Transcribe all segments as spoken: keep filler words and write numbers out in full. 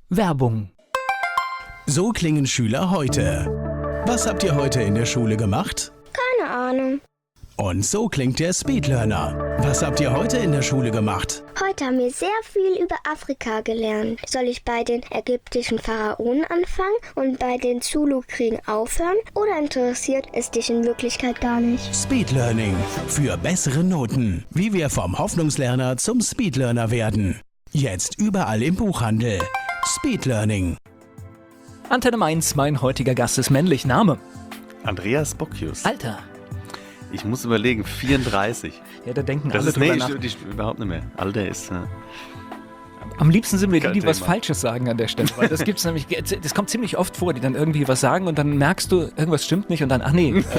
Werbung. So klingen Schüler heute. Was habt ihr heute in der Schule gemacht? Keine Ahnung. Und so klingt der Speedlearner. Was habt ihr heute in der Schule gemacht? Heute haben wir sehr viel über Afrika gelernt. Soll ich bei den ägyptischen Pharaonen anfangen und bei den Zulu-Kriegen aufhören? Oder interessiert es dich in Wirklichkeit gar nicht? Speedlearning. Für bessere Noten. Wie wir vom Hoffnungslerner zum Speedlearner werden. Jetzt überall im Buchhandel. Speedlearning. Antenne Mainz, mein heutiger Gast ist männlich. Name? Andreas Bocchius. Alter. Ich muss überlegen, vierunddreißig. Ja, da denken Das alle ist, drüber nee, nach. ich, ich, überhaupt nicht mehr. Alter ist, ja. Am liebsten sind wir die, Kein die was Thema. Falsches sagen an der Stelle. Weil das gibt's nämlich, das kommt ziemlich oft vor, die dann irgendwie was sagen und dann merkst du, irgendwas stimmt nicht und dann, ach nee, äh,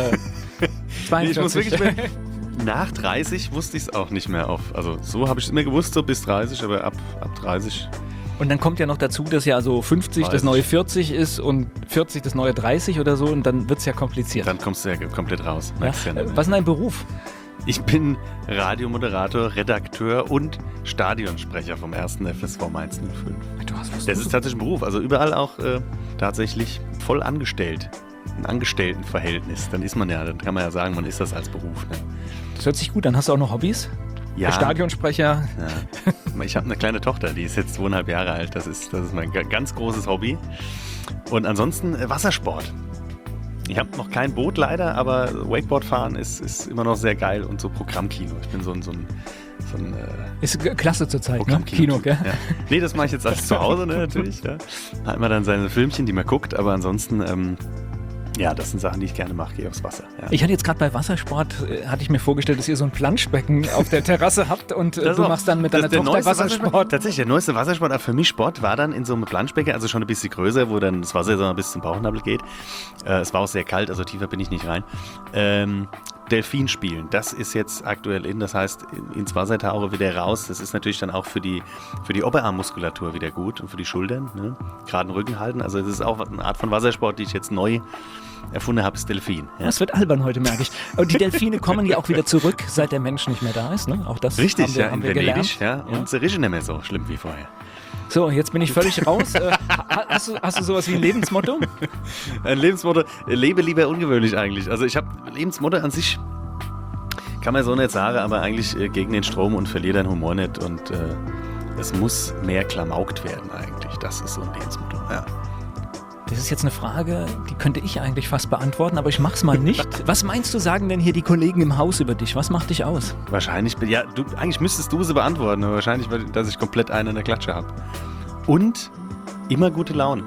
Nee, ich muss zweiundvierzig. wirklich mehr, nach dreißig wusste ich es auch nicht mehr auf. Also so habe ich es immer gewusst, so bis dreißig, aber ab, ab dreißig. Und dann kommt ja noch dazu, dass ja so fünfzig das dreißig. neue vierzig ist und vierzig das neue dreißig oder so und dann wird's ja kompliziert. Dann kommst du ja komplett raus. Ja? Merkst ja nicht Äh, mehr. Was ist dein Beruf? Ich bin Radiomoderator, Redakteur und Stadionsprecher vom ersten F S V Mainz null fünf. Du hast was Das ist tatsächlich ein Beruf, also überall auch äh, tatsächlich voll angestellt. Ein Angestelltenverhältnis. Dann ist man ja, dann kann man ja sagen, man ist das als Beruf. Ne? Das hört sich gut an. Hast du auch noch Hobbys? Ja. Stadionsprecher. Ja. Ich habe eine kleine Tochter, die ist jetzt zweieinhalb Jahre alt. Das ist, das ist mein ga- ganz großes Hobby. Und ansonsten äh, Wassersport. Ich habe noch kein Boot leider, aber Wakeboard fahren ist, ist immer noch sehr geil und so Programmkino. Ich bin so ein, so ein, so ein äh, Ist g- klasse zurzeit, ne? Programmkino. Kino, gell? Ja. Nee, das mache ich jetzt alles zu Hause, ne, natürlich. Ja. Hat man dann seine Filmchen, die man guckt, aber ansonsten, ähm, ja, das sind Sachen, die ich gerne mache, gehe aufs Wasser. Ja. Ich hatte jetzt gerade bei Wassersport, äh, hatte ich mir vorgestellt, dass ihr so ein Planschbecken auf der Terrasse habt und äh, Das du ist auch- machst dann mit das- deiner der Tochter neueste Wassersport. Tatsächlich, der neueste Wassersport, auch für mich Sport, war dann in so einem Planschbecken, also schon ein bisschen größer, wo dann das Wasser so bis zum Bauchnabel geht. Äh, es war auch sehr kalt, also tiefer bin ich nicht rein. Ähm, Delfin spielen, das ist jetzt aktuell in, das heißt in- ins Wasser tauche, wieder raus. Das ist natürlich dann auch für die, für die Oberarmmuskulatur wieder gut und für die Schultern, ne? Geraden Rücken halten. Also das ist auch eine Art von Wassersport, die ich jetzt neu erfunden habe, ist Delfin. Ja. Das wird albern heute, merke ich. Und die Delfine kommen ja auch wieder zurück, seit der Mensch nicht mehr da ist. Ne? Auch das Richtig, haben wir, ja, haben in wir Venedig, gelernt. ja, und sie riechen nicht mehr so schlimm wie vorher. So, jetzt bin ich völlig raus. Äh, ha- hast, du, hast du sowas wie ein Lebensmotto? Ein Lebensmotto, lebe lieber ungewöhnlich eigentlich. Also ich habe Lebensmotto an sich, kann man so nicht sagen, aber eigentlich äh, gegen den Strom und verliere deinen Humor nicht. Und äh, es muss mehr klamaukt werden eigentlich. Das ist so ein Lebensmotto, ja. Das ist jetzt eine Frage, die könnte ich eigentlich fast beantworten, aber ich mach's mal nicht. Was meinst du, sagen denn hier die Kollegen im Haus über dich? Was macht dich aus? Wahrscheinlich, bin- ja, du, eigentlich müsstest du sie beantworten, aber wahrscheinlich, weil- dass ich komplett einen in der Klatsche habe. Und immer gute Laune.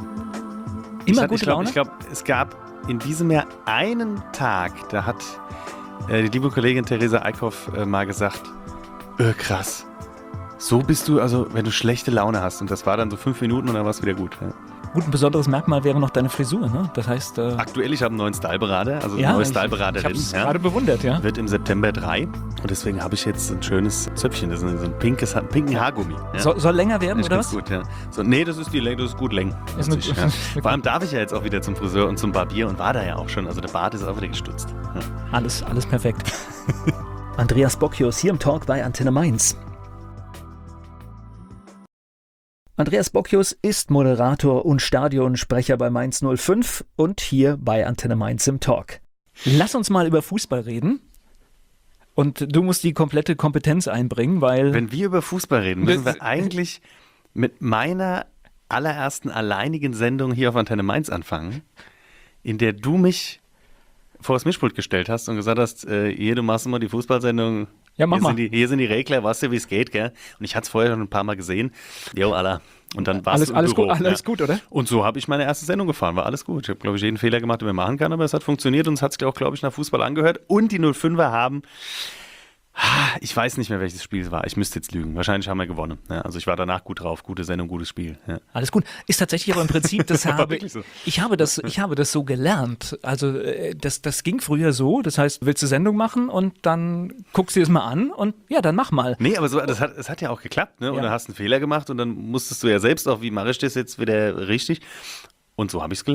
Ich Immer hatte- gute ich glaub, Laune? Ich glaube, es gab in diesem Jahr einen Tag, da hat äh, die liebe Kollegin Theresa Eickhoff äh, mal gesagt, äh, krass, so bist du, also wenn du schlechte Laune hast. Und das war dann so fünf Minuten und dann war es wieder gut. Ja. Gut, ein besonderes Merkmal wäre noch deine Frisur, ne? Das heißt, äh, Aktuell, ich habe einen neuen Styleberater, also eine ja, neue ich, ich Styleberaterin. habe es ja. gerade bewundert, ja. Wird im September drei und deswegen habe ich jetzt ein schönes Zöpfchen, das ist so ein pinkes, einen pinken Haargummi. Ja. Soll, soll länger werden, Ich oder find's was? gut, ja. So, nee, das ist die Länge, das ist gut Länge. Ist eine- ja. Vor allem darf ich ja jetzt auch wieder zum Friseur und zum Barbier und war da ja auch schon. Also der Bart ist auch wieder gestutzt. Ja. Alles, alles perfekt. Andreas Bocchius hier im Talk bei Antenne Mainz. Andreas Bocchius ist Moderator und Stadionsprecher bei Mainz null fünf und hier bei Antenne Mainz im Talk. Lass uns mal über Fußball reden. Und du musst die komplette Kompetenz einbringen, weil... Wenn wir über Fußball reden, müssen Das- wir eigentlich mit meiner allerersten alleinigen Sendung hier auf Antenne Mainz anfangen, in der du mich vor das Mischpult gestellt hast und gesagt hast, äh, hier, du machst immer die Fußballsendung. Ja, mach hier mal. Sind die, hier sind die Regler, weißt du, wie es geht, gell? Und ich hatte es vorher schon ein paar Mal gesehen. Jo, Allah. Und dann warst alles du im alles, Büro, gut, alles ja. gut, oder? Und so habe ich meine erste Sendung gefahren, war alles gut. Ich habe, glaube ich, jeden Fehler gemacht, den man machen kann, aber es hat funktioniert und es hat sich auch, glaube ich, nach Fußball angehört. Und die null fünfer haben, ich weiß nicht mehr, welches Spiel es war. Ich müsste jetzt lügen. Wahrscheinlich haben wir gewonnen. Ja, also ich war danach gut drauf. Gute Sendung, gutes Spiel. Ja. Alles gut. Ist tatsächlich aber im Prinzip, das War habe wirklich so. ich habe das, ich habe das so gelernt. Also äh, das, das ging früher so. Das heißt, willst du Sendung machen und dann guckst du dir das mal an und ja, dann mach mal. Nee, aber so, das hat, das hat ja auch geklappt. Ne? Und Ja. dann hast du einen Fehler gemacht und dann musstest du ja selbst auch, wie mache ich das jetzt wieder richtig? Und so habe ich es gelernt.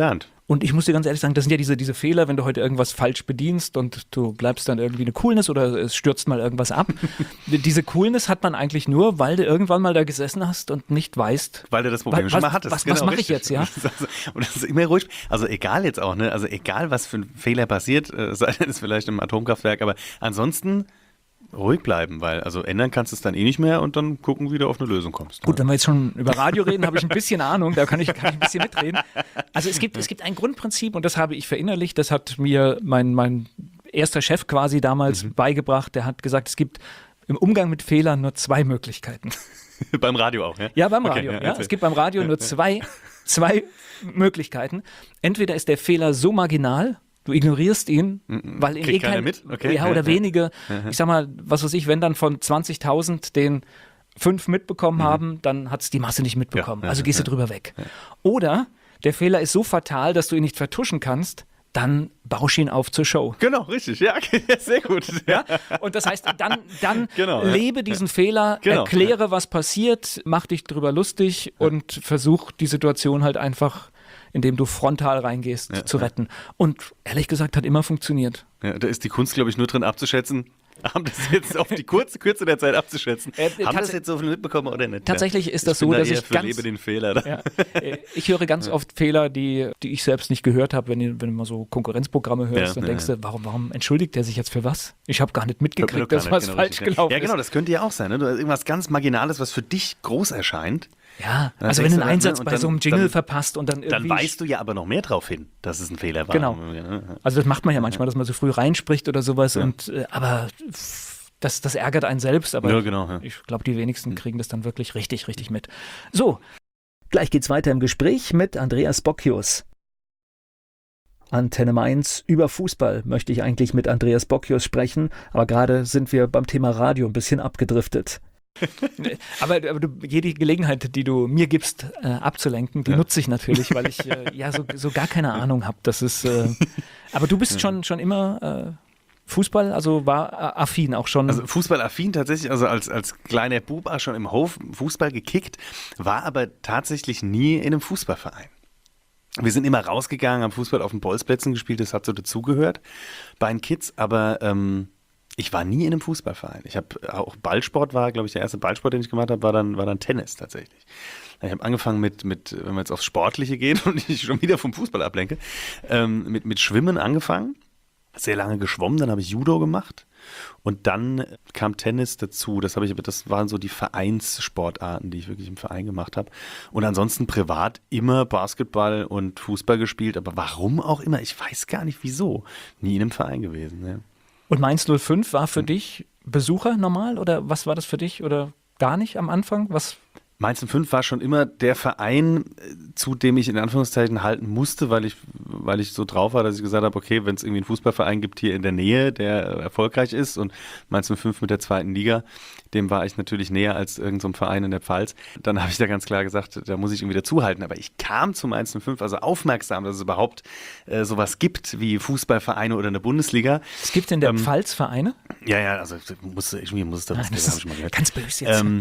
Und ich muss dir ganz ehrlich sagen, das sind ja diese, diese Fehler, wenn du heute irgendwas falsch bedienst und du bleibst dann irgendwie eine Coolness oder es stürzt mal irgendwas ab. Diese Coolness hat man eigentlich nur, weil du irgendwann mal da gesessen hast und nicht weißt. Weil du das Problem was, schon mal hattest. Was, genau, was mache ich jetzt, ja? Und das ist immer ruhig. Also egal jetzt auch, ne? Also egal, was für ein Fehler passiert, äh, sei es vielleicht im Atomkraftwerk, aber ansonsten ruhig bleiben, weil also ändern kannst du es dann eh nicht mehr und dann gucken, wie du auf eine Lösung kommst. Gut, wenn wir jetzt schon über Radio reden, habe ich ein bisschen Ahnung, da kann ich, kann ich ein bisschen mitreden. Also es gibt, es gibt ein Grundprinzip und das habe ich verinnerlicht, das hat mir mein, mein erster Chef quasi damals mhm. beigebracht, der hat gesagt, es gibt im Umgang mit Fehlern nur zwei Möglichkeiten. Beim Radio auch, ja? Ja, beim Radio. Okay, ja, ja. Es gibt beim Radio nur zwei, zwei Möglichkeiten. Entweder ist der Fehler so marginal, du ignorierst ihn, weil in eh kein, mit? Okay. ja, oder wenige, ich sag mal, was weiß ich, wenn dann von zwanzigtausend den fünf mitbekommen mhm. haben, dann hat es die Masse nicht mitbekommen. Ja, also gehst du ja. drüber weg. Ja. Oder der Fehler ist so fatal, dass du ihn nicht vertuschen kannst, dann bausch ihn auf zur Show. Genau, richtig. Ja, sehr gut. Ja? Und das heißt, dann, dann genau, lebe ja. diesen Fehler, genau, erkläre, ja. was passiert, mach dich drüber lustig ja. und versuch die Situation halt einfach, indem du frontal reingehst, ja, zu retten. Ja. Und ehrlich gesagt, hat immer funktioniert. Ja, da ist die Kunst, glaube ich, nur drin abzuschätzen, haben das jetzt auf die kurze Kürze der Zeit abzuschätzen, äh, haben das jetzt so viel mitbekommen oder nicht? Tatsächlich ist ich das so, da dass ich für ganz... lebe den Fehler. Ja, ich höre ganz oft Fehler, die, die ich selbst nicht gehört habe, wenn, wenn du mal so Konkurrenzprogramme hörst, ja, dann ja, denkst du, warum, warum entschuldigt der sich jetzt für was? Ich habe gar nicht mitgekriegt, dass was genau, falsch gelaufen ist. Ja, genau, das könnte ja auch sein. Ne? Du hast irgendwas ganz Marginales, was für dich groß erscheint. Ja, also wenn du einen Einsatz bei dann, so einem Jingle dann, verpasst und dann irgendwie... Dann weißt du ja aber noch mehr drauf hin, dass es ein Fehler war. Genau. Also das macht man ja manchmal, dass man so früh reinspricht oder sowas. Ja. Und, äh, aber das, das ärgert einen selbst. Aber ja, genau, ja. ich glaube, die wenigsten kriegen das dann wirklich richtig, richtig mit. So, gleich geht's weiter im Gespräch mit Andreas Bocchius. Antenne Mainz, über Fußball möchte ich eigentlich mit Andreas Bocchius sprechen, aber gerade sind wir beim Thema Radio ein bisschen abgedriftet. aber, aber du, jede Gelegenheit, die du mir gibst, äh, abzulenken, die ja. nutze ich natürlich, weil ich äh, ja so, so gar keine Ahnung habe. Das ist. Äh, aber du bist ja. schon, schon immer äh, Fußball, also war äh, affin auch schon. Also Fußball-affin tatsächlich, also als, als kleiner Bub auch schon im Hof Fußball gekickt, war aber tatsächlich nie in einem Fußballverein. Wir sind immer rausgegangen, haben Fußball auf den Bolzplätzen gespielt, das hat so dazugehört bei den Kids, aber ähm, ich war nie in einem Fußballverein. Ich habe auch Ballsport, war glaube ich der erste Ballsport, den ich gemacht habe, war dann, war dann Tennis tatsächlich. Ich habe angefangen mit, mit, wenn wir jetzt aufs Sportliche gehen und ich schon wieder vom Fußball ablenke, ähm, mit, mit Schwimmen angefangen, sehr lange geschwommen, dann habe ich Judo gemacht und dann kam Tennis dazu. Das habe ich, das waren so die Vereinssportarten, die ich wirklich im Verein gemacht habe. Und ansonsten privat immer Basketball und Fußball gespielt, aber warum auch immer, ich weiß gar nicht wieso, nie in einem Verein gewesen. Ne? Und Mainz null fünf war für hm. dich Besucher normal oder was war das für dich oder gar nicht am Anfang? Was? Mainz null fünf war schon immer der Verein, zu dem ich in Anführungszeichen halten musste, weil ich, weil ich so drauf war, dass ich gesagt habe, okay, wenn es irgendwie einen Fußballverein gibt hier in der Nähe, der erfolgreich ist und Mainz null fünf mit der zweiten Liga, dem war ich natürlich näher als irgendein so Verein in der Pfalz. Dann habe ich da ganz klar gesagt, da muss ich irgendwie dazuhalten. Aber ich kam zu Mainz null fünf, also aufmerksam, dass es überhaupt äh, sowas gibt wie Fußballvereine oder eine Bundesliga. Es gibt in der ähm, Pfalz Vereine? Ja, ja, also muss, irgendwie muss es da was geben, habe ich schon mal gehört. Ganz böse jetzt. Ähm,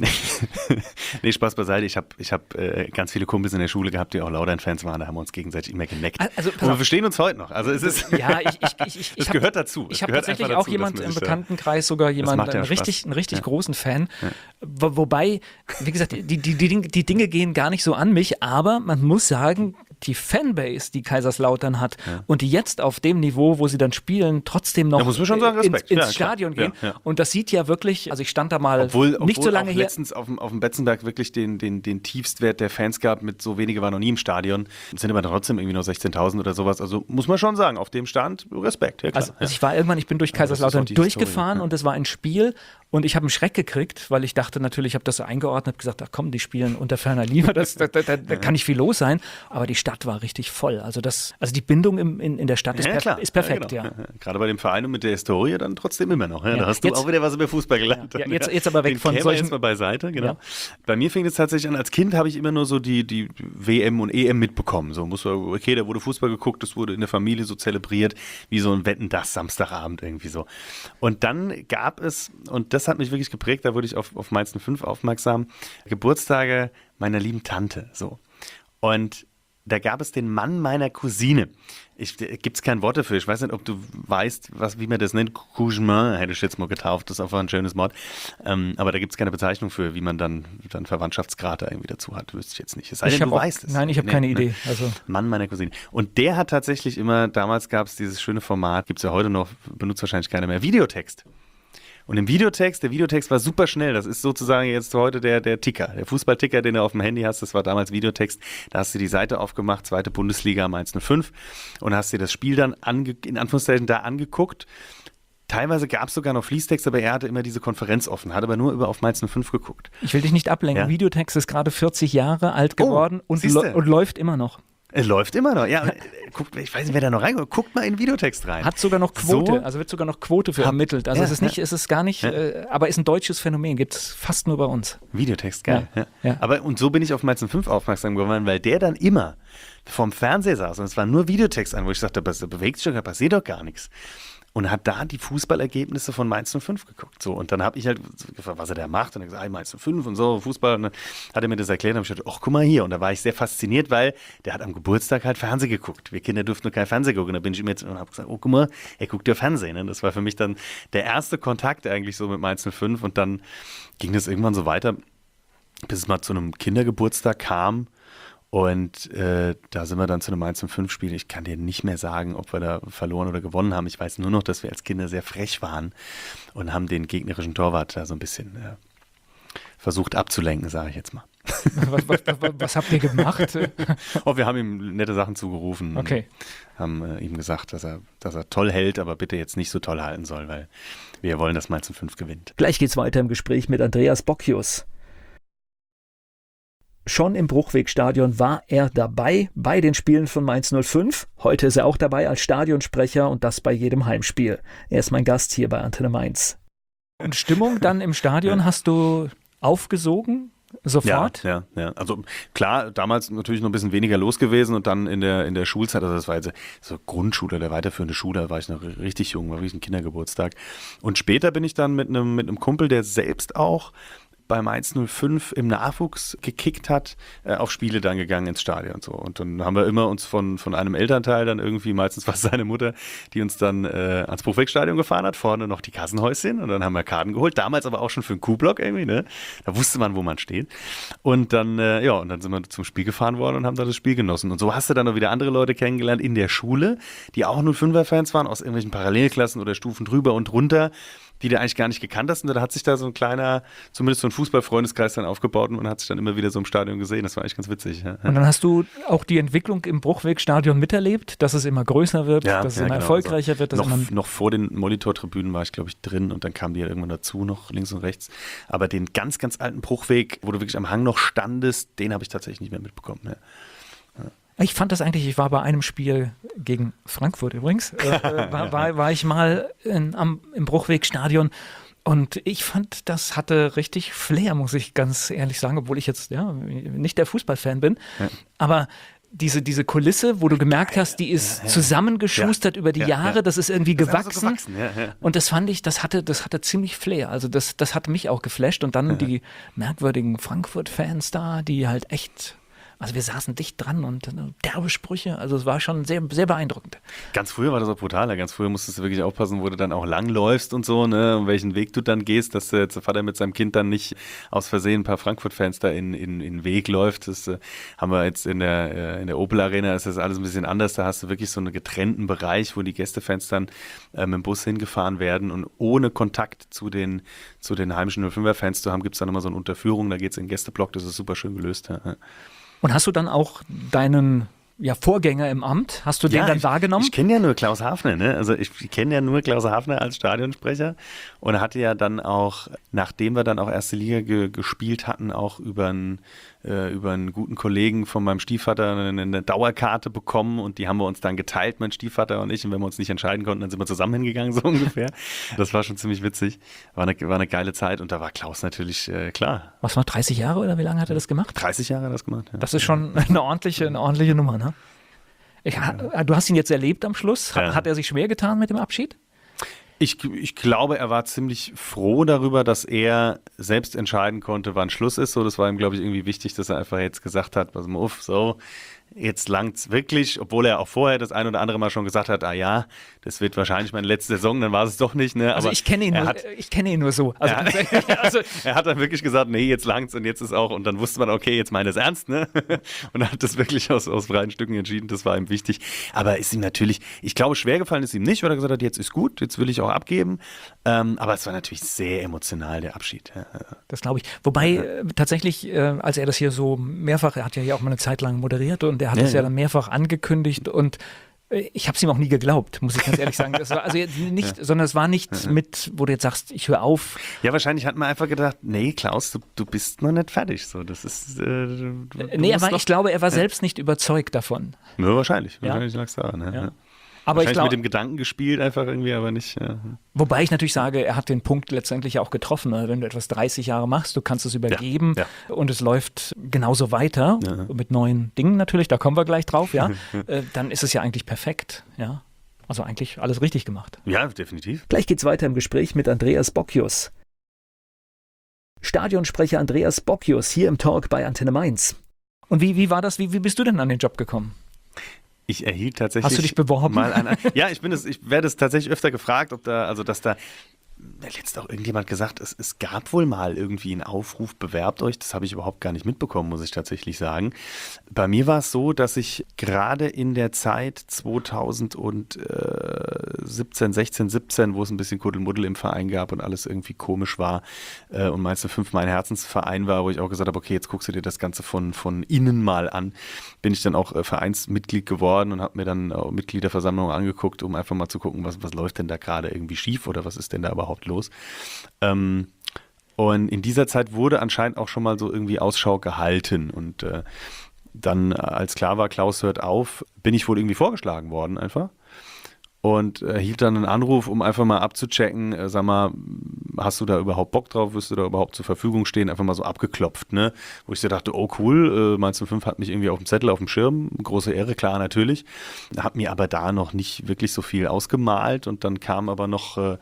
nee, Spaß beiseite. Ich habe ich hab, äh, ganz viele Kumpels in der Schule gehabt, die auch Laudern-Fans waren. Da haben wir uns gegenseitig immer geneckt. Also, und wir verstehen uns heute noch. Also es ist ja, ich, ich, ich, ich, es hab, gehört dazu. Ich habe tatsächlich auch dazu, jemand im Bekanntenkreis, sogar jemand, einen, ja richtig, einen richtig ja. großen Fan. Ja. Wo, wobei, wie gesagt, die, die, die, die Dinge gehen gar nicht so an mich, aber man muss sagen, die Fanbase, die Kaiserslautern hat ja. und die jetzt auf dem Niveau, wo sie dann spielen, trotzdem noch muss man schon sagen, ins, ins ja, Stadion klar. gehen. Ja, ja. Und das sieht ja wirklich, also ich stand da mal obwohl, nicht obwohl so lange auch her. letztens auf dem, auf dem Betzenberg wirklich den, den, den Tiefstwert der Fans gab, mit so wenige waren noch nie im Stadion. Es sind aber trotzdem irgendwie nur sechzehntausend oder sowas. Also muss man schon sagen, auf dem Stand Respekt. Ja, klar. Also, also ich war irgendwann, ich bin durch Kaiserslautern durchgefahren ja. und es war ein Spiel und ich habe einen Schreck gekriegt, weil ich dachte natürlich, ich habe das so eingeordnet, gesagt, ach komm, die spielen unter ferner Lieber, das, da, da, da, da kann nicht viel los sein. Aber die Stadt war richtig voll. Also das, also die Bindung im, in, in der Stadt ist, ja, perf- ist perfekt, ja, genau. ja. Gerade bei dem Verein und mit der Historie dann trotzdem immer noch. Ja. Ja. Da hast du jetzt, auch wieder was über Fußball gelernt. Ja, jetzt, jetzt aber weg Den von solchen... jetzt mal beiseite, genau. Ja. Bei mir fing es tatsächlich an, als Kind habe ich immer nur so die, die W M und E M mitbekommen. So muss man, okay, da wurde Fußball geguckt, das wurde in der Familie so zelebriert, wie so ein Wetten, das Samstagabend irgendwie so. Und dann gab es, und das hat mich wirklich geprägt, da wurde ich auf, auf Mainz null fünf aufmerksam, Geburtstage meiner lieben Tante, so. Und da gab es den Mann meiner Cousine. Gibt es kein Wort dafür. Ich weiß nicht, ob du weißt, was, wie man das nennt. Cousin hätte ich jetzt mal getauft. Das ist einfach ein schönes Wort. Ähm, aber da gibt es keine Bezeichnung für, wie man dann, dann Verwandtschaftsgrad da irgendwie dazu hat. Wüsste ich jetzt nicht. Es sei Ich denn, du hab auch- weißt es. nein, ich habe Nee, keine nee. Idee. Also Mann meiner Cousine. Und der hat tatsächlich immer, damals gab es dieses schöne Format, gibt es ja heute noch, benutzt wahrscheinlich keiner mehr, Videotext. Und im Videotext, der Videotext war super schnell. Das ist sozusagen jetzt heute der, der Ticker, der Fußballticker, den du auf dem Handy hast. Das war damals Videotext. Da hast du die Seite aufgemacht, zweite Bundesliga am eins null fünf und hast dir das Spiel dann ange, in Anführungszeichen da angeguckt. Teilweise gab es sogar noch Fließtext, aber er hatte immer diese Konferenz offen, hat aber nur über auf Mainz null fünf geguckt. ich will dich nicht ablenken. Ja. Videotext ist gerade vierzig Jahre alt Oh, geworden und, siehste. lo- und läuft immer noch. Es läuft immer noch. Ja, guckt, ich weiß nicht, wer da noch reinguckt. Guckt mal in den Videotext rein. Hat sogar noch Quote, So? also wird sogar noch Quote für Hab- ermittelt. Also ja, es ist nicht, ja. es ist gar nicht, Ja. äh, aber ist ein deutsches Phänomen, gibt es fast nur bei uns. Videotext, geil. Ja, Ja. ja. Aber und so bin ich auf Mainz null fünf aufmerksam geworden, weil der dann immer vorm Fernseher saß und es war nur Videotext an, wo ich sagte, da bewegt sich doch, da passiert doch gar nichts. Und hat da die Fußballergebnisse von Mainz null fünf geguckt. So. Und dann habe ich halt gefragt, was er da macht. Und er gesagt, ah, Mainz null fünf und so, Fußball. Und dann hat er mir das erklärt. Und habe ich gedacht, ach, guck mal hier. Und da war ich sehr fasziniert, weil der hat am Geburtstag halt Fernsehen geguckt. Wir Kinder durften nur kein Fernsehen gucken. Und da bin ich ihm jetzt und habe gesagt, oh, guck mal, er guckt ja Fernsehen. Und das war für mich dann der erste Kontakt eigentlich so mit Mainz null fünf. Und dann ging das irgendwann so weiter, bis es mal zu einem Kindergeburtstag kam. Und äh, da sind wir dann zu einem eins null fünf Spiel. Ich kann dir nicht mehr sagen, ob wir da verloren oder gewonnen haben. Ich weiß nur noch, dass wir als Kinder sehr frech waren und haben den gegnerischen Torwart da so ein bisschen äh, versucht abzulenken, sage ich jetzt mal. Was, was, was, was habt ihr gemacht? Oh, wir haben ihm nette Sachen zugerufen. Okay. Und haben äh, ihm gesagt, dass er, dass er toll hält, aber bitte jetzt nicht so toll halten soll, weil wir wollen, dass Mainz null fünf gewinnt. Gleich geht's weiter im Gespräch mit Andreas Bocchius. Schon im Bruchwegstadion war er dabei bei den Spielen von Mainz null fünf. Heute ist er auch dabei als Stadionsprecher und das bei jedem Heimspiel. Er ist mein Gast hier bei Antenne Mainz. Und Stimmung dann im Stadion hast du aufgesogen? Sofort? Ja, ja, ja. Also klar, damals natürlich noch ein bisschen weniger los gewesen und dann in der, in der Schulzeit, also das war jetzt so Grundschule, der weiterführende Schule, da war ich noch richtig jung, war wirklich ein Kindergeburtstag. Und später bin ich dann mit einem, mit einem Kumpel, der selbst auch bei Mainz null fünf im Nachwuchs gekickt hat, äh, auf Spiele dann gegangen ins Stadion. So. Und dann haben wir immer uns von, von einem Elternteil dann irgendwie, meistens war es seine Mutter, die uns dann äh, ans Bruchwegstadion gefahren hat, vorne noch die Kassenhäuschen und dann haben wir Karten geholt, damals aber auch schon für den Kuhblock irgendwie, ne? Da wusste man, wo man steht. Und dann, äh, ja, und dann sind wir zum Spiel gefahren worden und haben da das Spiel genossen. Und so hast du dann noch wieder andere Leute kennengelernt in der Schule, die auch null fünfer-Fans waren, aus irgendwelchen Parallelklassen oder Stufen drüber und drunter, die du eigentlich gar nicht gekannt hast. Und da hat sich da so ein kleiner, zumindest so ein Fußballfreundeskreis dann aufgebaut und man hat sich dann immer wieder so im Stadion gesehen. Das war eigentlich ganz witzig. Ja. Und dann hast du auch die Entwicklung im Bruchwegstadion miterlebt, dass es immer größer wird, Ja, dass es ja, immer genau. erfolgreicher Also wird. Dass noch, immer noch vor den Monitortribünen war ich, glaube ich, drin und dann kamen die ja irgendwann dazu, noch links und rechts. Aber den ganz, ganz alten Bruchweg, wo du wirklich am Hang noch standest, den habe ich tatsächlich nicht mehr mitbekommen. Ja. Ich fand das eigentlich, ich war bei einem Spiel gegen Frankfurt übrigens, äh, war, war, war ich mal in, am, im Bruchwegstadion und ich fand, das hatte richtig Flair, muss ich ganz ehrlich sagen, obwohl ich jetzt ja nicht der Fußballfan bin, Ja. aber diese, diese Kulisse, wo du gemerkt hast, die ist Ja, ja. zusammengeschustert Ja. über die Ja, Jahre, ja. das ist irgendwie Das ist einfach gewachsen. so gewachsen, ja, ja. Und das fand ich, das hatte, das hatte ziemlich Flair. Also das, das hat mich auch geflasht. Und dann die merkwürdigen Frankfurt-Fans da, die halt echt, also wir saßen dicht dran und äh, derbe Sprüche. Also es war schon sehr, sehr beeindruckend. Ganz früher war das auch brutaler. Ganz früher musstest du wirklich aufpassen, wo du dann auch langläufst und so, ne, und welchen Weg du dann gehst, dass der Vater mit seinem Kind dann nicht aus Versehen ein paar Frankfurt-Fans da in, in, in den Weg läuft. Das äh, haben wir jetzt in der, äh, in der Opel Arena, ist das alles ein bisschen anders. Da hast du wirklich so einen getrennten Bereich, wo die Gästefans dann äh, mit dem Bus hingefahren werden und ohne Kontakt zu den, zu den heimischen null fünfer-Fans zu haben, gibt es dann immer so eine Unterführung, da geht es in den Gästeblock, das ist super schön gelöst. Ja. Und hast du dann auch deinen ja, Vorgänger im Amt, hast du den dann ich, wahrgenommen? Ich kenne ja nur Klaus Hafner, ne? Also ich kenne ja nur Klaus Hafner als Stadionsprecher und hatte ja dann auch, nachdem wir dann auch erste Liga ge- gespielt hatten, auch über einen, äh, über einen guten Kollegen von meinem Stiefvater eine, eine Dauerkarte bekommen und die haben wir uns dann geteilt, mein Stiefvater und ich, und wenn wir uns nicht entscheiden konnten, dann sind wir zusammen hingegangen, so ungefähr. Das war schon ziemlich witzig. War eine, war eine geile Zeit und da war Klaus natürlich, äh, klar, Was war dreißig Jahre oder wie lange hat er das gemacht? dreißig Jahre hat er das gemacht. Ja. Das ist schon eine ordentliche, eine ordentliche Nummer, ne? Ich, du hast ihn jetzt erlebt am Schluss. Hat, Ja. hat er sich schwer getan mit dem Abschied? Ich, ich glaube, er war ziemlich froh darüber, dass er selbst entscheiden konnte, wann Schluss ist. So, das war ihm, glaube ich, irgendwie wichtig, dass er einfach jetzt gesagt hat, pass mal auf, so, jetzt langt's wirklich, obwohl er auch vorher das ein oder andere Mal schon gesagt hat, ah ja, das wird wahrscheinlich meine letzte Saison, dann war es doch nicht. Ne? Also Aber ich kenne ihn, nur, hat, ich kenne ihn nur so. Also, er, hat, also, er hat dann wirklich gesagt, nee, jetzt langt's und jetzt ist auch, und dann wusste man, okay, jetzt meint er es ernst, ne? Und er hat das wirklich aus, aus freien Stücken entschieden, das war ihm wichtig. Aber ist ihm natürlich, ich glaube, schwer gefallen ist ihm nicht, weil er gesagt hat, jetzt ist gut, jetzt will ich auch abgeben. Ähm, aber es war natürlich sehr emotional, der Abschied. Ja. Das glaube ich. Wobei äh, tatsächlich, äh, als er das hier so mehrfach, er hat ja hier auch mal eine Zeit lang moderiert und er hat ja, das ja, ja dann mehrfach angekündigt und äh, ich habe es ihm auch nie geglaubt, muss ich ganz ehrlich sagen. Das war also jetzt nicht, ja. sondern es war nicht ja. mit, wo du jetzt sagst, ich höre auf. Ja, wahrscheinlich hat man einfach gedacht, nee, Klaus, du, du bist noch nicht fertig. So, das ist, äh, du, du nee, aber ich glaube, er war ja. selbst nicht überzeugt davon. Ja, wahrscheinlich. Ja. Wahrscheinlich lag's daran. Ja. Ja. Aber ich glaub, mit dem Gedanken gespielt, einfach irgendwie, aber nicht. Ja. Wobei ich natürlich sage, er hat den Punkt letztendlich auch getroffen. Wenn du etwas dreißig Jahre machst, du kannst es übergeben ja, ja. und es läuft genauso weiter, ja. mit neuen Dingen natürlich, da kommen wir gleich drauf, ja, äh, dann ist es ja eigentlich perfekt, ja. Also eigentlich alles richtig gemacht. Ja, definitiv. Gleich geht's weiter im Gespräch mit Andreas Bockius. Stadionsprecher Andreas Bockius hier im Talk bei Antenne Mainz. Und wie, wie war das? Wie, wie bist du denn an den Job gekommen? Ich erhielt tatsächlich. Hast du dich beworben? Mal ein, ja, ich bin es, ich werde es tatsächlich öfter gefragt, ob da, also dass da, letztens auch irgendjemand gesagt, es, es gab wohl mal irgendwie einen Aufruf, bewerbt euch. Das habe ich überhaupt gar nicht mitbekommen, muss ich tatsächlich sagen. Bei mir war es so, dass ich gerade in der Zeit zweitausendsiebzehn, sechzehn, siebzehn, wo es ein bisschen Kuddelmuddel im Verein gab und alles irgendwie komisch war äh, und Mainz null fünf mein Herzensverein war, wo ich auch gesagt habe, okay, jetzt guckst du dir das Ganze von, von innen mal an, bin ich dann auch äh, Vereinsmitglied geworden und habe mir dann äh, Mitgliederversammlungen angeguckt, um einfach mal zu gucken, was, was läuft denn da gerade irgendwie schief oder was ist denn da überhaupt los. Ähm, und in dieser Zeit wurde anscheinend auch schon mal so irgendwie Ausschau gehalten und äh, dann, als klar war, Klaus hört auf, bin ich wohl irgendwie vorgeschlagen worden einfach und erhielt dann einen Anruf, um einfach mal abzuchecken, äh, sag mal, hast du da überhaupt Bock drauf, wirst du da überhaupt zur Verfügung stehen, einfach mal so abgeklopft, ne, wo ich so dachte, oh cool, äh, Mainz null fünf hat mich irgendwie auf dem Zettel, auf dem Schirm, große Ehre, klar, natürlich, hab mir aber da noch nicht wirklich so viel ausgemalt und dann kam aber noch äh,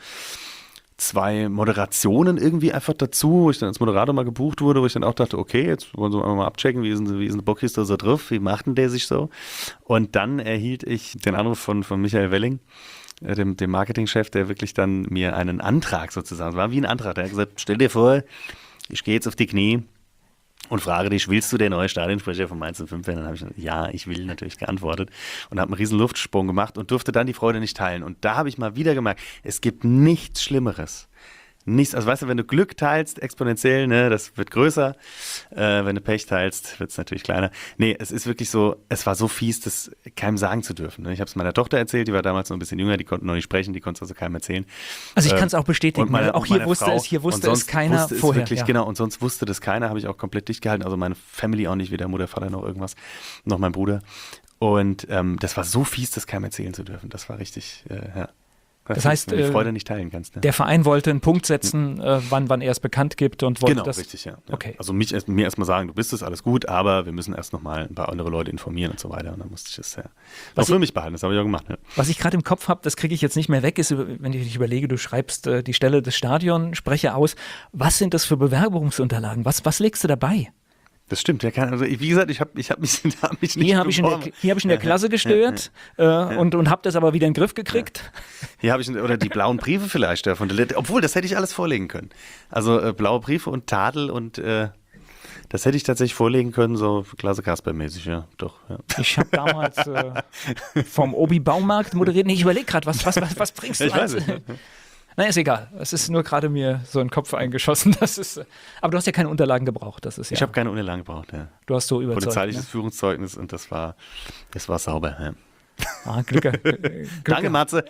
zwei Moderationen irgendwie einfach dazu, wo ich dann als Moderator mal gebucht wurde, wo ich dann auch dachte, okay, jetzt wollen wir mal abchecken, wie ist denn, wie ist denn Bockius da so drauf, wie macht denn der sich so? Und dann erhielt ich den Anruf von, von Michael Welling, äh, dem, dem Marketingchef, der wirklich dann mir einen Antrag sozusagen, es war wie ein Antrag, der hat gesagt, stell dir vor, ich gehe jetzt auf die Knie und frage dich, willst du der neue Stadionsprecher von Mainz null fünf werden? Dann habe ich gesagt, ja, ich will, natürlich geantwortet und habe einen riesen Luftsprung gemacht und durfte dann die Freude nicht teilen. Und da habe ich mal wieder gemerkt, es gibt nichts Schlimmeres. Nichts, also weißt du, wenn du Glück teilst, exponentiell, ne, das wird größer. Äh, wenn du Pech teilst, wird es natürlich kleiner. Nee, es ist wirklich so, es war so fies, das keinem sagen zu dürfen. Ne? Ich habe es meiner Tochter erzählt, die war damals noch ein bisschen jünger, die konnte noch nicht sprechen, die konnte es also keinem erzählen. Also ich kann es auch bestätigen, meine, auch hier wusste Frau, es, hier wusste es keiner wusste es vorher. Wirklich, ja. Genau, und sonst wusste das keiner, habe ich auch komplett dicht gehalten. Also meine Family auch nicht, weder Mutter, Vater noch irgendwas, noch mein Bruder. Und ähm, das war so fies, das keinem erzählen zu dürfen. Das war richtig, äh, ja. Das, das heißt, wenn du die Freude nicht teilen kannst. Ne? Der Verein wollte einen Punkt setzen, äh, wann, wann er es bekannt gibt und wollte genau, das. Genau, richtig, ja. ja. Okay. Also mich, mir erstmal sagen, du bist es, alles gut, aber wir müssen erst nochmal ein paar andere Leute informieren und so weiter. Und dann musste ich das ja auch für mich behalten, das habe ich auch gemacht. Ja. Was ich gerade im Kopf habe, das kriege ich jetzt nicht mehr weg, ist, wenn ich dich überlege, du schreibst äh, die Stelle des Stadionsprecher aus. Was sind das für Bewerbungsunterlagen? Was, was legst du dabei? Das stimmt, ja, kann, also wie gesagt, ich habe ich hab mich, hab mich nicht Hier habe ich, hab ich in der Klasse gestört ja, ja, ja. Äh, und, und habe das aber wieder in den Griff gekriegt. Ja. Hier habe ich, oder die blauen Briefe vielleicht, von der, obwohl, das hätte ich alles vorlegen können. Also äh, blaue Briefe und Tadel und äh, das hätte ich tatsächlich vorlegen können, so Klasse Kasper-mäßig, ja, doch. Ja. Ich habe damals äh, vom Obi-Baumarkt moderiert. Nee, ich überlege gerade, was, was, was, was bringst du ich als... Weiß nicht. Nein, ist egal. Es ist nur gerade mir so in den Kopf eingeschossen. Das ist, aber du hast ja keine Unterlagen gebraucht. Das ist ja, ich habe keine Unterlagen gebraucht, ja. Du hast so überzeugt. Polizeiliches ne? Führungszeugnis und das war, das war sauber, ja. Ah, Glück. äh, Glück Danke, Matze.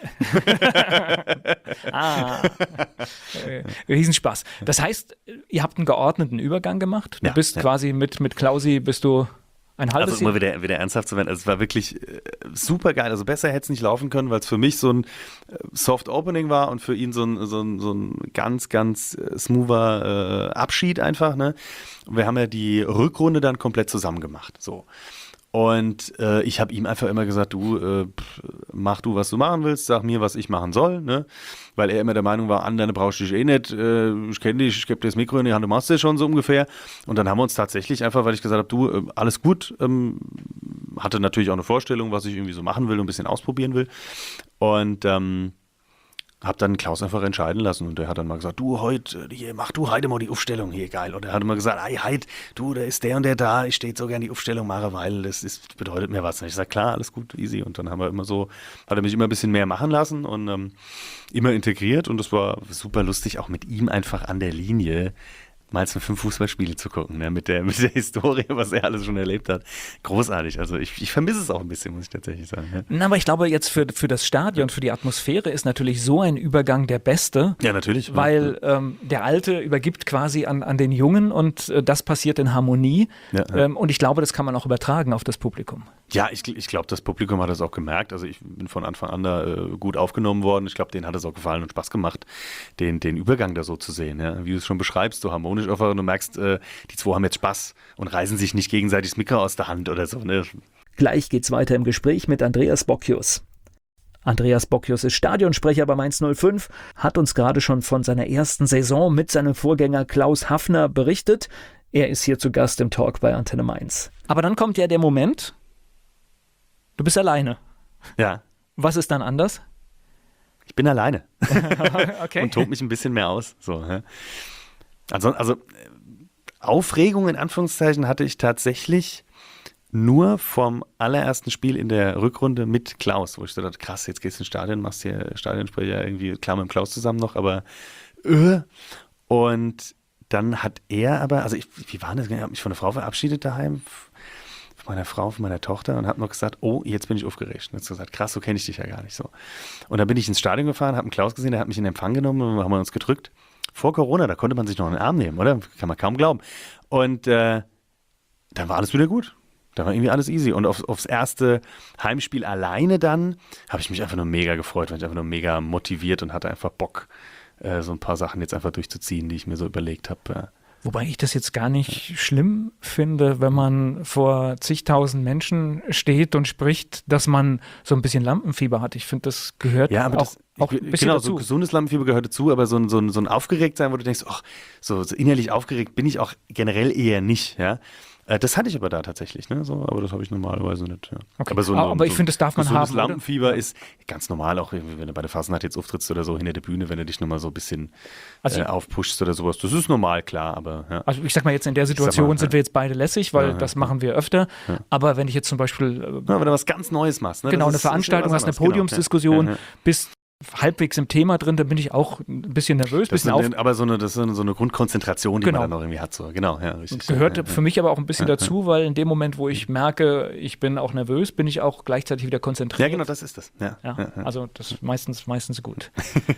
ah, äh, Riesenspaß. Das heißt, ihr habt einen geordneten Übergang gemacht. Du ja, bist ja. quasi mit, mit Klausi, bist du ein halbes Also Jahr? immer wieder, wieder ernsthaft zu werden. Also es war wirklich äh, super geil. Also besser hätte es nicht laufen können, weil es für mich so ein äh, Soft Opening war und für ihn so ein, so ein, so ein ganz, ganz äh, smoother äh, Abschied einfach. Ne? Und wir haben ja die Rückrunde dann komplett zusammen gemacht. So. Und äh, ich habe ihm einfach immer gesagt, du, äh, mach du, was du machen willst, sag mir, was ich machen soll, ne? Weil er immer der Meinung war, an, deine brauchst du dich eh nicht, äh, ich kenne dich, ich gebe dir das Mikro in die Hand, du machst das schon so ungefähr. Und dann haben wir uns tatsächlich einfach, weil ich gesagt habe, du, äh, alles gut, ähm, hatte natürlich auch eine Vorstellung, was ich irgendwie so machen will und ein bisschen ausprobieren will. Und ähm, habe dann Klaus einfach entscheiden lassen und der hat dann mal gesagt, du, heute, hier, mach du heute mal die Aufstellung, hier, geil. Und er hat immer gesagt, ey, heute, du, da ist der und der da, ich stehe so gerne die Aufstellung mache, weil das ist, bedeutet mir was. Und ich sage, klar, alles gut, easy. Und dann haben wir immer so, hat er mich immer ein bisschen mehr machen lassen und ähm, immer integriert und das war super lustig, auch mit ihm einfach an der Linie mal so fünf Fußballspiele zu gucken, ne? mit, der, mit der Historie, was er alles schon erlebt hat. Großartig. Also ich, ich vermisse es auch ein bisschen, muss ich tatsächlich sagen. Ja. Na, aber ich glaube, jetzt für, für das Stadion, für die Atmosphäre ist natürlich so ein Übergang der beste. Ja, natürlich. Weil ähm, der Alte übergibt quasi an, an den Jungen und äh, das passiert in Harmonie. Ja, ja. Ähm, und ich glaube, das kann man auch übertragen auf das Publikum. Ja, ich, ich glaube, das Publikum hat das auch gemerkt. Also ich bin von Anfang an da äh, gut aufgenommen worden. Ich glaube, denen hat es auch gefallen und Spaß gemacht, den, den Übergang da so zu sehen. Ja? Wie du es schon beschreibst, so harmonisch einfach und du merkst, äh, die zwei haben jetzt Spaß und reißen sich nicht gegenseitig das Mikro aus der Hand oder so. Ne? Gleich geht's weiter im Gespräch mit Andreas Bocchius. Andreas Bocchius ist Stadionsprecher bei Mainz null fünf, hat uns gerade schon von seiner ersten Saison mit seinem Vorgänger Klaus Hafner berichtet. Er ist hier zu Gast im Talk bei Antenne Mainz. Aber dann kommt ja der Moment, du bist alleine. Ja. Was ist dann anders? Ich bin alleine. Okay. Und tob mich ein bisschen mehr aus. So, ja. Also, also Aufregung in Anführungszeichen hatte ich tatsächlich nur vom allerersten Spiel in der Rückrunde mit Klaus, wo ich so dachte, krass, jetzt gehst du ins Stadion, machst hier Stadionsprecher irgendwie, klar mit dem Klaus zusammen noch, aber äh. Und dann hat er aber, also ich, wie war das? Ich habe mich von der Frau verabschiedet daheim, von meiner Frau, von meiner Tochter und habe noch gesagt, oh, jetzt bin ich aufgeregt. Und hat gesagt, krass, so kenne ich dich ja gar nicht so. Und dann bin ich ins Stadion gefahren, habe einen Klaus gesehen, der hat mich in Empfang genommen und haben wir uns gedrückt. Vor Corona, da konnte man sich noch in den Arm nehmen, oder? Kann man kaum glauben. Und äh, dann war alles wieder gut. Da war irgendwie alles easy. Und auf, aufs erste Heimspiel alleine dann habe ich mich einfach nur mega gefreut, weil ich einfach nur mega motiviert und hatte einfach Bock, äh, so ein paar Sachen jetzt einfach durchzuziehen, die ich mir so überlegt habe. Äh. Wobei ich das jetzt gar nicht schlimm finde, wenn man vor zigtausend Menschen steht und spricht, dass man so ein bisschen Lampenfieber hat. Ich finde, das gehört ja, aber auch, das, auch ich, ein bisschen genau, dazu. So gesundes Lampenfieber gehört dazu, aber so ein, so ein, so ein Aufgeregtsein, wo du denkst, ach, so, so innerlich aufgeregt bin ich auch generell eher nicht, ja. Das hatte ich aber da tatsächlich, ne? So, aber das habe ich normalerweise nicht. Ja. Okay. Aber, so ein, aber ich so finde, das darf man haben. Das Lampenfieber oder? ist ganz normal, auch wenn du bei der Fasnacht jetzt auftrittst oder so hinter der Bühne, wenn du dich nochmal so ein bisschen also, äh, aufpushst oder sowas. Das ist normal, klar, aber. Ja. Also, ich sag mal, jetzt in der Situation mal, sind ja. wir jetzt beide lässig, weil ja, das ja. machen wir öfter. Ja. Aber wenn ich jetzt zum Beispiel. Äh, ja, wenn du was ganz Neues machst, ne? Genau, das eine ist, Veranstaltung hast, eine Podiumsdiskussion, genau. ja, ja. bist halbwegs im Thema drin, da bin ich auch ein bisschen nervös. Das bisschen eine, aber so eine, das ist so eine Grundkonzentration, die genau. man dann noch irgendwie hat. So. Genau, ja, richtig. Gehört ja, für ja. mich aber auch ein bisschen ja, dazu, weil in dem Moment, wo ich merke, ich bin auch nervös, bin ich auch gleichzeitig wieder konzentriert. Ja, genau, das ist das. Ja, ja, ja, ja. Also das ist meistens, meistens gut.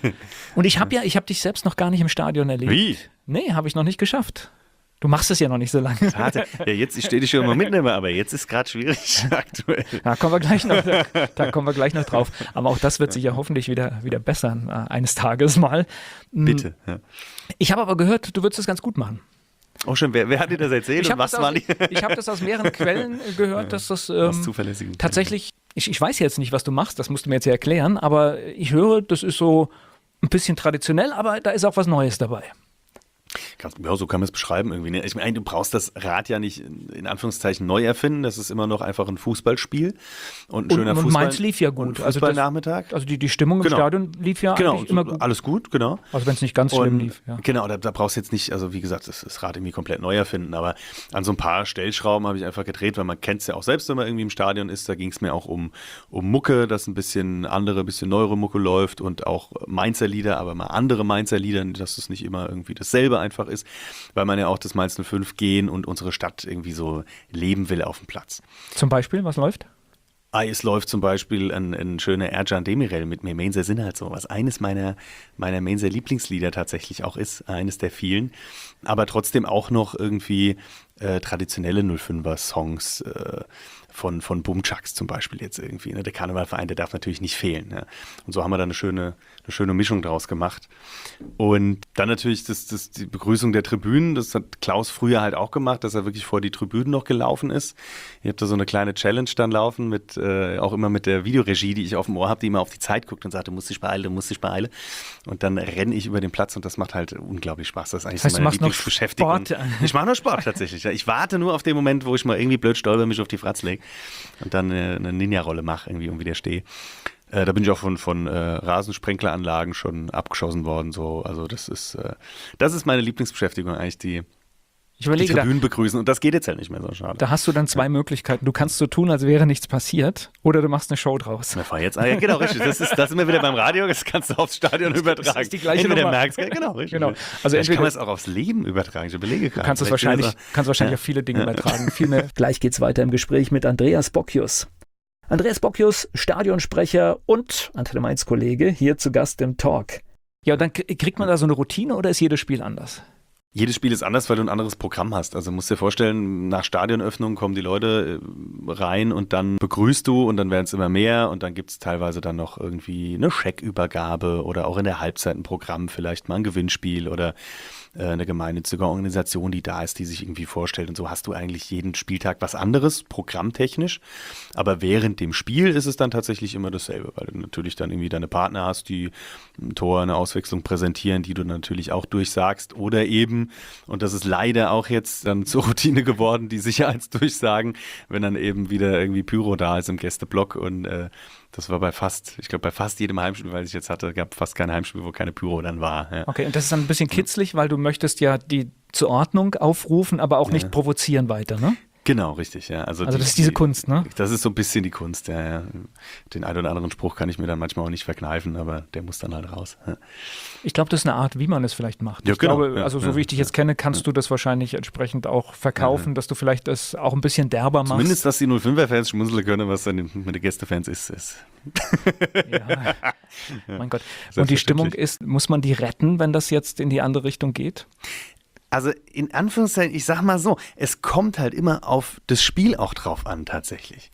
Und ich habe ja, ich habe dich selbst noch gar nicht im Stadion erlebt. Wie? Nee, habe ich noch nicht geschafft. Du machst es ja noch nicht so lange. Ja, jetzt, ich stehe dich schon immer mitnehmen, aber jetzt ist gerade schwierig aktuell. Da kommen wir gleich noch, da, da kommen wir gleich noch drauf. Aber auch das wird sich ja hoffentlich wieder, wieder bessern, äh, eines Tages mal. Bitte. Ja. Ich habe aber gehört, du würdest das ganz gut machen. Oh schön, wer, wer hat dir das erzählt ich und was aus, war die? Ich habe das aus mehreren Quellen gehört, dass das ähm, tatsächlich, ich, ich weiß jetzt nicht, was du machst, das musst du mir jetzt ja erklären, aber ich höre, das ist so ein bisschen traditionell, aber da ist auch was Neues dabei. Ja, so kann man es beschreiben irgendwie. Ne? Ich meine, du brauchst das Rad ja nicht in Anführungszeichen neu erfinden. Das ist immer noch einfach ein Fußballspiel und ein und, schöner und Fußball. Mainz lief ja gut. Fußballnachmittag. Also, also die, die Stimmung im genau. Stadion lief ja genau, eigentlich immer gut. Alles gut, genau. Also wenn es nicht ganz schlimm und, lief. Ja. Genau, da, da brauchst du jetzt nicht, also wie gesagt, das, das Rad irgendwie komplett neu erfinden, aber an so ein paar Stellschrauben habe ich einfach gedreht, weil man kennt es ja auch selbst, wenn man irgendwie im Stadion ist. Da ging es mir auch um, um Mucke, dass ein bisschen andere, ein bisschen neuere Mucke läuft und auch Mainzer Lieder, aber mal andere Mainzer Lieder, dass es nicht immer irgendwie dasselbe einfach ist, weil man ja auch das Mainz null fünf gehen und unsere Stadt irgendwie so leben will auf dem Platz. Zum Beispiel, was läuft? Ah, es läuft zum Beispiel ein, ein schöner Ercan Demirel mit mir Mainzer Sinn halt so, was eines meiner, meiner Mainzer Lieblingslieder tatsächlich auch ist, eines der vielen, aber trotzdem auch noch irgendwie äh, traditionelle null fünfer Songs äh, von, von Bumchucks zum Beispiel jetzt irgendwie. Ne? Der Karnevalverein, der darf natürlich nicht fehlen. Ne? Und so haben wir da eine schöne, eine schöne Mischung draus gemacht. Und dann natürlich das, das, die Begrüßung der Tribünen, das hat Klaus früher halt auch gemacht, dass er wirklich vor die Tribünen noch gelaufen ist. Ihr habt da so eine kleine Challenge dann laufen, mit äh, auch immer mit der Videoregie, die ich auf dem Ohr habe, die immer auf die Zeit guckt und sagt, du musst dich beeilen, du musst dich beeilen. Und dann renne ich über den Platz und das macht halt unglaublich Spaß. Das ist eigentlich das heißt, so meine du machst Lieblingsbeschäftigung. Noch Sport. Ich mache noch Sport tatsächlich. Ja, Ich warte nur auf den Moment, wo ich mal irgendwie blöd stolper, mich auf die Fratz lege und dann eine, eine Ninja-Rolle mache, irgendwie und wieder stehe. Äh, da bin ich auch von, von äh, Rasensprenkleranlagen schon abgeschossen worden. So. Also das ist, äh, das ist meine Lieblingsbeschäftigung eigentlich, die, ich überlege, die Tribünen da, begrüßen. Und das geht jetzt halt nicht mehr so, schade. Da hast du dann zwei Möglichkeiten. Du kannst so tun, als wäre nichts passiert, oder du machst eine Show draus. Na, fahr jetzt, ah, ja, genau, richtig. Das ist, das sind wir wieder beim Radio, das kannst du aufs Stadion übertragen. Das ist die gleiche entweder Nummer. merkst, genau, richtig. Genau. Also Vielleicht kann man es auch aufs Leben übertragen, ich überlege gerade. Du kannst es wahrscheinlich, also, kannst wahrscheinlich ja. auf viele Dinge übertragen. Viel mehr. Gleich geht's weiter im Gespräch mit Andreas Bockius. Andreas Bockius, Stadionsprecher und Antenne Mainz Kollege, hier zu Gast im Talk. Ja, und dann kriegt man da so eine Routine oder ist jedes Spiel anders? Jedes Spiel ist anders, weil du ein anderes Programm hast. Also musst dir vorstellen, nach Stadionöffnung kommen die Leute rein und dann begrüßt du und dann werden es immer mehr und dann gibt es teilweise dann noch irgendwie eine Scheckübergabe oder auch in der Halbzeit ein Programm, vielleicht mal ein Gewinnspiel oder äh, eine gemeinnützige Organisation, die da ist, die sich irgendwie vorstellt. Und so hast du eigentlich jeden Spieltag was anderes, programmtechnisch. Aber während dem Spiel ist es dann tatsächlich immer dasselbe, weil du natürlich dann irgendwie deine Partner hast, die ein Tor, eine Auswechslung präsentieren, die du natürlich auch durchsagst oder eben, und das ist leider auch jetzt dann zur Routine geworden, die Sicherheitsdurchsagen, wenn dann eben wieder irgendwie Pyro da ist im Gästeblock und äh, das war bei fast, ich glaube bei fast jedem Heimspiel, weil ich jetzt hatte, gab fast kein Heimspiel, wo keine Pyro dann war. Ja. Okay, und das ist dann ein bisschen kitzlig, weil du möchtest ja die zur Ordnung aufrufen, aber auch nicht ja. provozieren weiter, ne? Genau, richtig, ja. Also, also die, das ist diese die, Kunst, ne? Das ist so ein bisschen die Kunst, ja, ja. Den einen oder anderen Spruch kann ich mir dann manchmal auch nicht verkneifen, aber der muss dann halt raus. Ja. Ich glaube, das ist eine Art, wie man es vielleicht macht. Ja, ich genau. glaube, ja, also so ja, wie ich dich ja, jetzt kenne, kannst ja. du das wahrscheinlich entsprechend auch verkaufen, ja. dass du vielleicht das auch ein bisschen derber machst. Zumindest, dass die null fünfer-Fans schmunzeln können, was dann mit den Gästefans ist. ist. Ja. Mein Gott. Und die Stimmung ist, muss man die retten, wenn das jetzt in die andere Richtung geht? Also in Anführungszeichen, ich sag mal so, es kommt halt immer auf das Spiel auch drauf an tatsächlich.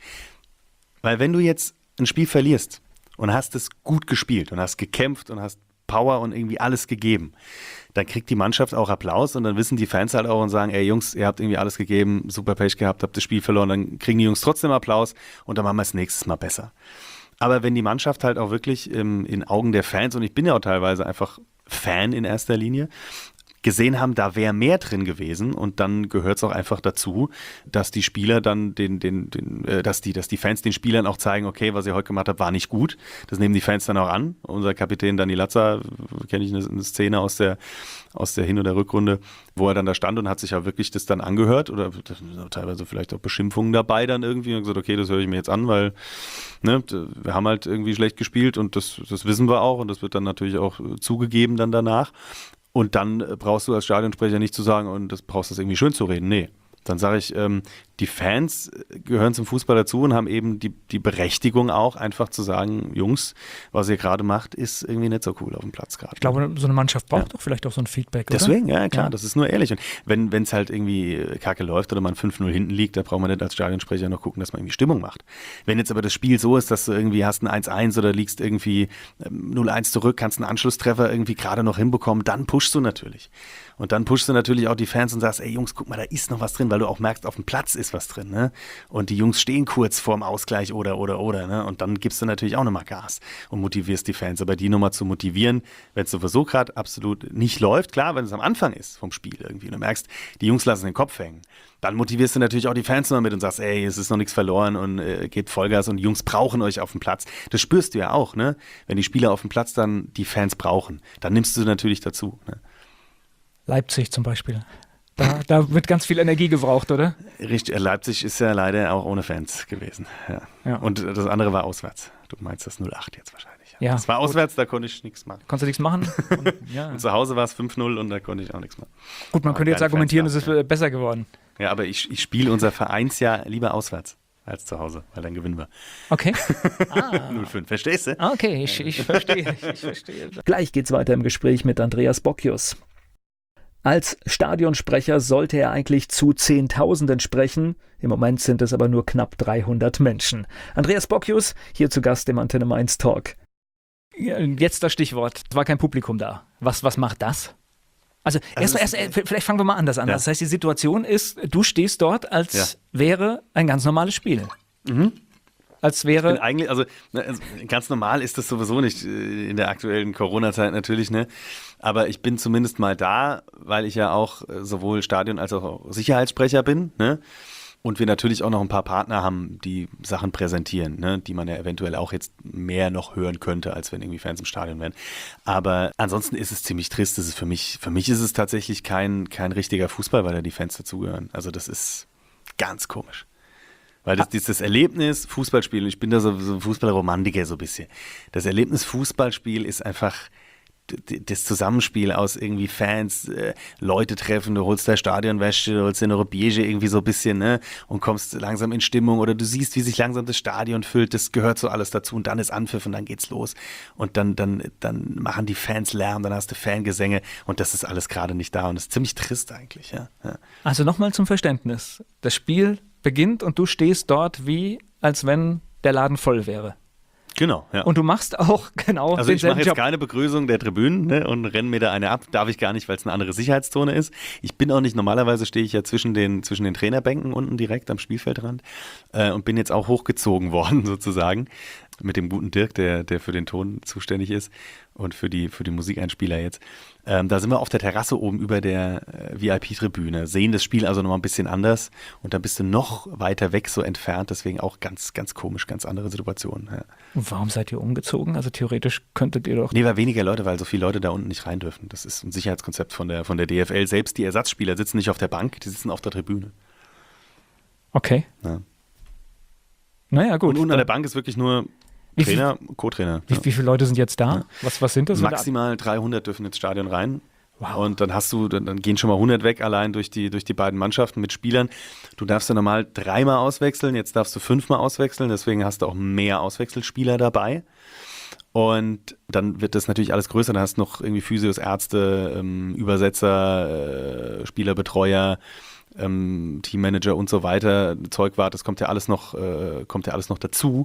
Weil wenn du jetzt ein Spiel verlierst und hast es gut gespielt und hast gekämpft und hast Power und irgendwie alles gegeben, dann kriegt die Mannschaft auch Applaus und dann wissen die Fans halt auch und sagen, ey Jungs, ihr habt irgendwie alles gegeben, super Pech gehabt, habt das Spiel verloren, dann kriegen die Jungs trotzdem Applaus und dann machen wir es nächstes Mal besser. Aber wenn die Mannschaft halt auch wirklich ähm, in Augen der Fans, und ich bin ja auch teilweise einfach Fan in erster Linie, gesehen haben, da wäre mehr drin gewesen und dann gehört es auch einfach dazu, dass die Spieler dann den, den, den äh, dass die, dass die Fans den Spielern auch zeigen, okay, was ihr heute gemacht habt, war nicht gut. Das nehmen die Fans dann auch an. Unser Kapitän Dani Latza, kenne ich eine, eine Szene aus der, aus der Hin- oder Rückrunde, wo er dann da stand und hat sich ja wirklich das dann angehört oder teilweise vielleicht auch Beschimpfungen dabei dann irgendwie und gesagt, okay, das höre ich mir jetzt an, weil ne, wir haben halt irgendwie schlecht gespielt und das, das wissen wir auch und das wird dann natürlich auch zugegeben dann danach. Und dann brauchst du als Stadionsprecher nicht zu sagen, und das brauchst du das irgendwie schön zu reden. Nee. Dann sage ich, ähm, die Fans gehören zum Fußball dazu und haben eben die, die Berechtigung auch, einfach zu sagen, Jungs, was ihr gerade macht, ist irgendwie nicht so cool auf dem Platz gerade. Ich glaube, so eine Mannschaft braucht ja. doch vielleicht auch so ein Feedback, Deswegen, oder? ja klar, ja. das ist nur ehrlich. Und wenn es halt irgendwie kacke läuft oder man fünf null hinten liegt, da braucht man nicht als Stadionsprecher noch gucken, dass man irgendwie Stimmung macht. Wenn jetzt aber das Spiel so ist, dass du irgendwie hast ein eins eins oder liegst irgendwie null eins zurück, kannst einen Anschlusstreffer irgendwie gerade noch hinbekommen, dann pushst du natürlich. Und dann pushst du natürlich auch die Fans und sagst, ey Jungs, guck mal, da ist noch was drin, weil du auch merkst, auf dem Platz ist was drin, ne? Und die Jungs stehen kurz vorm Ausgleich oder, oder, oder, ne? Und dann gibst du natürlich auch nochmal Gas und motivierst die Fans. Aber die nochmal zu motivieren, wenn es sowieso gerade absolut nicht läuft, klar, wenn es am Anfang ist vom Spiel irgendwie und du merkst, die Jungs lassen den Kopf hängen, dann motivierst du natürlich auch die Fans nochmal mit und sagst, ey, es ist noch nichts verloren und äh, gebt Vollgas und die Jungs brauchen euch auf dem Platz. Das spürst du ja auch, ne? Wenn die Spieler auf dem Platz dann die Fans brauchen, dann nimmst du natürlich dazu, ne? Leipzig zum Beispiel. Da, da wird ganz viel Energie gebraucht, oder? Richtig, Leipzig ist ja leider auch ohne Fans gewesen. Ja. Ja. Und das andere war auswärts. Du meinst das null acht jetzt wahrscheinlich. Ja. Das war auswärts, da konnte ich nichts machen. Konntest du nichts machen? Und, ja. Und zu Hause war es fünf null und da konnte ich auch nichts machen. Gut, man Aber könnte jetzt keine argumentieren, es Fans ist besser geworden. Ja, aber ich, ich spiele unser Vereinsjahr lieber auswärts als zu Hause, weil dann gewinnen wir. Okay. Ah. null fünf, verstehst du? Okay, ich, ich verstehe. Ich verstehe. Gleich geht's weiter im Gespräch mit Andreas Bockius. Als Stadionsprecher sollte er eigentlich zu Zehntausenden sprechen. Im Moment sind es aber nur knapp dreihundert Menschen. Andreas Bockius, hier zu Gast im Antenne Mainz Talk. Jetzt das Stichwort. Es war kein Publikum da. Was, was macht das? Also, also erst, erst, vielleicht fangen wir mal anders an. Ja. Das heißt, die Situation ist, du stehst dort, als ja. wäre ein ganz normales Spiel. Mhm. als Ich bin wäre... eigentlich, also, ne, also ganz normal ist das sowieso nicht äh, in der aktuellen Corona-Zeit natürlich, ne? Aber ich bin zumindest mal da, weil ich ja auch äh, sowohl Stadion- als auch Sicherheitssprecher bin, ne? Und wir natürlich auch noch ein paar Partner haben, die Sachen präsentieren, ne? Die man ja eventuell auch jetzt mehr noch hören könnte, als wenn irgendwie Fans im Stadion wären. Aber ansonsten ist es ziemlich trist. Das ist für mich, für mich ist es tatsächlich kein, kein richtiger Fußball, weil da die Fans dazugehören. Also das ist ganz komisch. Weil das, dieses Erlebnis Fußballspiel, und ich bin da so, so ein Fußballromantiker so ein bisschen, das Erlebnis Fußballspiel ist einfach d- das Zusammenspiel aus irgendwie Fans, äh, Leute treffen, du holst dein Stadionwäsche, du holst dir noch ein Bierchen irgendwie so ein bisschen, ne, und kommst langsam in Stimmung oder du siehst, wie sich langsam das Stadion füllt, das gehört so alles dazu und dann ist Anpfiff und dann geht's los und dann, dann, dann machen die Fans Lärm, dann hast du Fangesänge und das ist alles gerade nicht da und das ist ziemlich trist eigentlich, ja. ja. Also nochmal zum Verständnis. Das Spiel beginnt und du stehst dort wie, als wenn der Laden voll wäre. Genau, ja. Und du machst auch genau Also ich mache denselben jetzt Job. keine Begrüßung der Tribünen, ne, und renne mir da eine ab. Darf ich gar nicht, weil es eine andere Sicherheitszone ist. Ich bin auch nicht, normalerweise stehe ich ja zwischen den, zwischen den Trainerbänken unten direkt am Spielfeldrand äh, und bin jetzt auch hochgezogen worden sozusagen mit dem guten Dirk, der, der für den Ton zuständig ist und für die, für die Musikeinspieler jetzt. Ähm, da sind wir auf der Terrasse oben über der äh, V I P-Tribüne, sehen das Spiel also nochmal ein bisschen anders und dann bist du noch weiter weg so entfernt, deswegen auch ganz, ganz komisch, ganz andere Situationen. Ja. Und warum seid ihr umgezogen? Also theoretisch könntet ihr doch... Nee, weil weniger Leute, weil so viele Leute da unten nicht rein dürfen. Das ist ein Sicherheitskonzept von der, von der D F L. Selbst die Ersatzspieler sitzen nicht auf der Bank, die sitzen auf der Tribüne. Okay. Ja. Naja, gut. Und unten an der Bank ist wirklich nur Wie viel- Trainer, Co-Trainer. Wie, Ja. wie viele Leute sind jetzt da? Ja. Was, was sind das? Maximal dreihundert dürfen ins Stadion rein. Wow. Und dann hast du, dann, dann gehen schon mal hundert weg allein durch die, durch die beiden Mannschaften mit Spielern. Du darfst ja normal dreimal auswechseln, jetzt darfst du fünfmal auswechseln, deswegen hast du auch mehr Auswechselspieler dabei. Und dann wird das natürlich alles größer. Dann hast du noch irgendwie Physios, Ärzte, ähm, Übersetzer, äh, Spielerbetreuer, ähm, Teammanager und so weiter. Zeugwart, das kommt ja alles noch, äh, kommt ja alles noch dazu.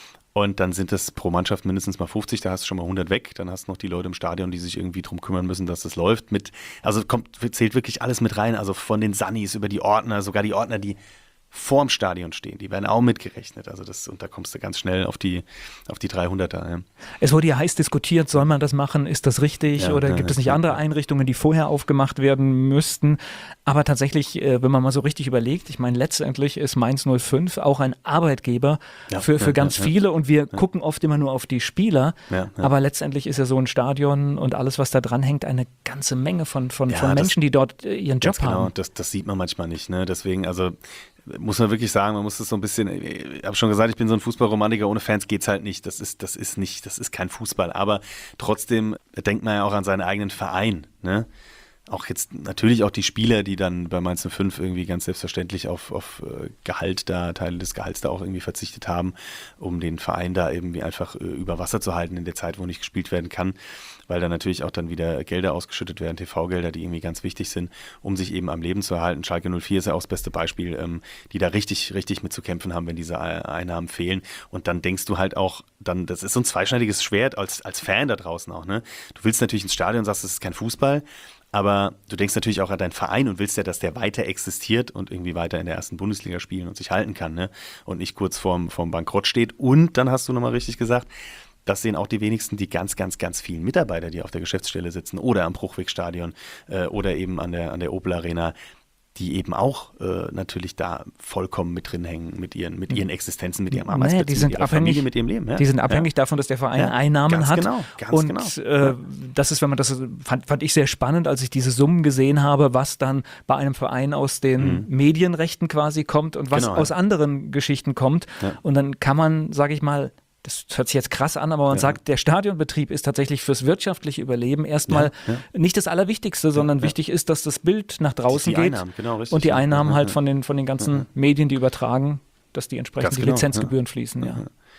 Und dann sind das pro Mannschaft mindestens mal fünfzig, da hast du schon mal hundert weg. Dann hast du noch die Leute im Stadion, die sich irgendwie drum kümmern müssen, dass das läuft. Mit, also kommt, zählt wirklich alles mit rein. Also von den Sunnies über die Ordner, sogar die Ordner, die vorm Stadion stehen, die werden auch mitgerechnet. Also das, und da kommst du ganz schnell auf die, auf die dreihunderter. Ja. Es wurde ja heiß diskutiert, soll man das machen, ist das richtig Ja, oder ja, gibt es ja, nicht ja, andere ja. Einrichtungen, die vorher aufgemacht werden müssten? Aber tatsächlich, äh, wenn man mal so richtig überlegt, ich meine, letztendlich ist Mainz null fünf auch ein Arbeitgeber Ja, für, für ja, ganz ja, viele und wir gucken oft immer nur auf die Spieler, Ja, ja. aber letztendlich ist ja so ein Stadion und alles, was da dran hängt, eine ganze Menge von, von, Ja, von das- Menschen, die dort äh, ihren Job Ganz genau, haben. das, das sieht man manchmal nicht. Ne? Deswegen, also muss man wirklich sagen, man muss das so ein bisschen, ich habe schon gesagt, ich bin so ein Fußballromantiker, ohne Fans geht's halt nicht. Das ist, das ist nicht, das ist kein Fußball. Aber trotzdem denkt man ja auch an seinen eigenen Verein. Ne? Auch jetzt natürlich auch die Spieler, die dann bei Mainz null fünf irgendwie ganz selbstverständlich auf, auf äh, Gehalt da, Teile des Gehalts da auch irgendwie verzichtet haben, um den Verein da irgendwie einfach äh, über Wasser zu halten in der Zeit, wo nicht gespielt werden kann, weil da natürlich auch dann wieder Gelder ausgeschüttet werden, T V-Gelder, die irgendwie ganz wichtig sind, um sich eben am Leben zu erhalten. Schalke null vier ist ja auch das beste Beispiel, ähm, die da richtig, richtig mit zu kämpfen haben, wenn diese Einnahmen fehlen. Und dann denkst du halt auch, dann, das ist so ein zweischneidiges Schwert als, als Fan da draußen auch, ne? Du willst natürlich ins Stadion und sagst, das ist kein Fußball, aber du denkst natürlich auch an deinen Verein und willst ja, dass der weiter existiert und irgendwie weiter in der ersten Bundesliga spielen und sich halten kann, ne? Und nicht kurz vorm, vorm Bankrott steht. Und dann hast du nochmal richtig gesagt, das sehen auch die wenigsten, die ganz, ganz, ganz vielen Mitarbeiter, die auf der Geschäftsstelle sitzen oder am Bruchwegstadion äh, oder eben an der, an der Opel Arena, die eben auch äh, natürlich da vollkommen mit drin hängen, mit ihren, mit ihren Existenzen, mit ihrem Naja, Arbeitsplatz, die sind mit ihrer abhängig, Familie, mit ihrem Leben. Ja? Die sind abhängig ja. davon, dass der Verein Ja, Einnahmen ganz hat. genau, ganz und genau. Äh, Ja. das ist, wenn man das fand, fand ich sehr spannend, als ich diese Summen gesehen habe, was dann bei einem Verein aus den Mhm. Medienrechten quasi kommt und was Genau, ja. aus anderen Geschichten kommt. Ja. Und dann kann man, sage ich mal, das hört sich jetzt krass an, aber man Ja. sagt, der Stadionbetrieb ist tatsächlich fürs wirtschaftliche Überleben erstmal Ja, ja. nicht das Allerwichtigste, sondern ja. wichtig ist, dass das Bild nach draußen Die geht Einnahmen, genau, richtig. und die Einnahmen Ja, halt ja. von den, von den ganzen Medien, die übertragen, dass die entsprechend Ganz die genau, Lizenzgebühren fließen. Ja. Ja.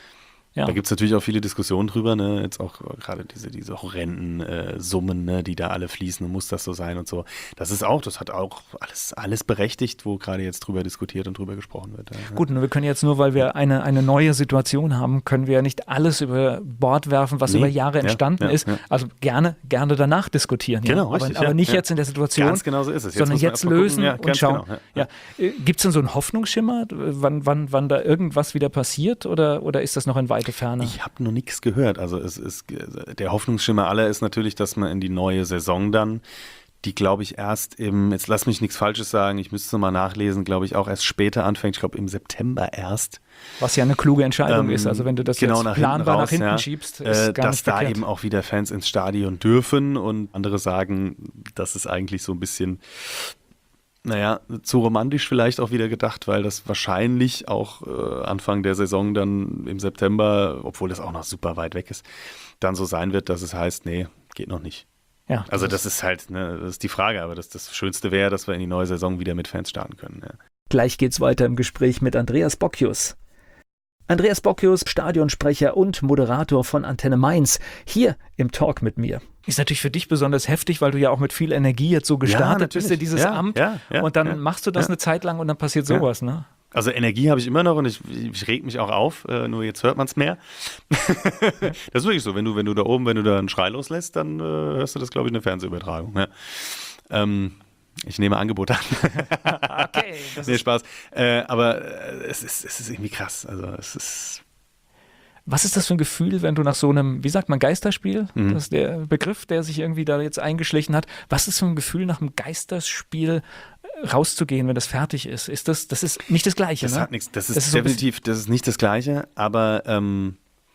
Ja. Da gibt es natürlich auch viele Diskussionen drüber, ne? Jetzt auch gerade diese, diese horrenden äh, Summen, ne? Die da alle fließen und muss das so sein und so. Das ist auch, das hat auch alles, alles berechtigt, wo gerade jetzt drüber diskutiert und drüber gesprochen wird. Ja. Gut, und wir können jetzt nur, weil wir eine, eine neue Situation haben, können wir ja nicht alles über Bord werfen, was Nee. über Jahre Ja, entstanden ja, ist. ja. Also gerne, gerne danach diskutieren. Genau, ja. aber, richtig, aber ja, nicht ja. jetzt in der Situation, Ganz genau so ist es. Jetzt sondern muss man jetzt erst mal lösen gucken. Ja, und ganz schauen. genau, ja. Ja. Gibt es denn so einen Hoffnungsschimmer, wann, wann, wann da irgendwas wieder passiert oder, oder ist das noch in weite Ferne? Ich habe noch nichts gehört. Also es ist, der Hoffnungsschimmer aller ist natürlich, dass man in die neue Saison dann, die glaube ich erst im, jetzt lass mich nichts Falsches sagen, ich müsste mal nachlesen, glaube ich auch erst später anfängt, ich glaube im September erst. Was ja eine kluge Entscheidung Ähm, ist. Also wenn du das genau jetzt nach planbar hinten raus, nach hinten ja, schiebst, ist äh, gar dass nicht da verkehrt. eben auch wieder Fans ins Stadion dürfen und andere sagen, das ist eigentlich so ein bisschen, naja, zu romantisch vielleicht auch wieder gedacht, weil das wahrscheinlich auch äh, Anfang der Saison dann im September, obwohl das auch noch super weit weg ist, dann so sein wird, dass es heißt, nee, geht noch nicht. Ja, Also das ist halt, ne, das ist die Frage, aber das, das Schönste wäre, dass wir in die neue Saison wieder mit Fans starten können. Ja. Gleich geht's weiter im Gespräch mit Andreas Bocchius. Andreas Bocchius, Stadionsprecher und Moderator von Antenne Mainz, hier im Talk mit mir. Ist natürlich für dich besonders heftig, weil du ja auch mit viel Energie jetzt so gestartet bist in dieses ja, Amt ja, ja, und dann ja, machst du das ja. eine Zeit lang und dann passiert Ja. sowas, ne? Also Energie habe ich immer noch und ich, ich reg mich auch auf, äh, nur jetzt hört man es mehr. Das ist wirklich so, wenn du, wenn du da oben, wenn du da einen Schrei loslässt, dann äh, hörst du das, glaube ich, in der Fernsehübertragung. Ja. Ähm, ich nehme Angebot an. Okay, das Nee, ist, Spaß. Äh, aber äh, es, ist, es ist irgendwie krass. Also es ist. was ist das für ein Gefühl, wenn du nach so einem, wie sagt man, Geisterspiel, Mhm. das ist der Begriff, der sich irgendwie da jetzt eingeschlichen hat, was ist für ein Gefühl, nach einem Geisterspiel rauszugehen, wenn das fertig ist? Ist das, das ist nicht das Gleiche, Das ne? hat nichts. Das ist, Das ist so ein definitiv, das ist nicht das Gleiche, aber ähm,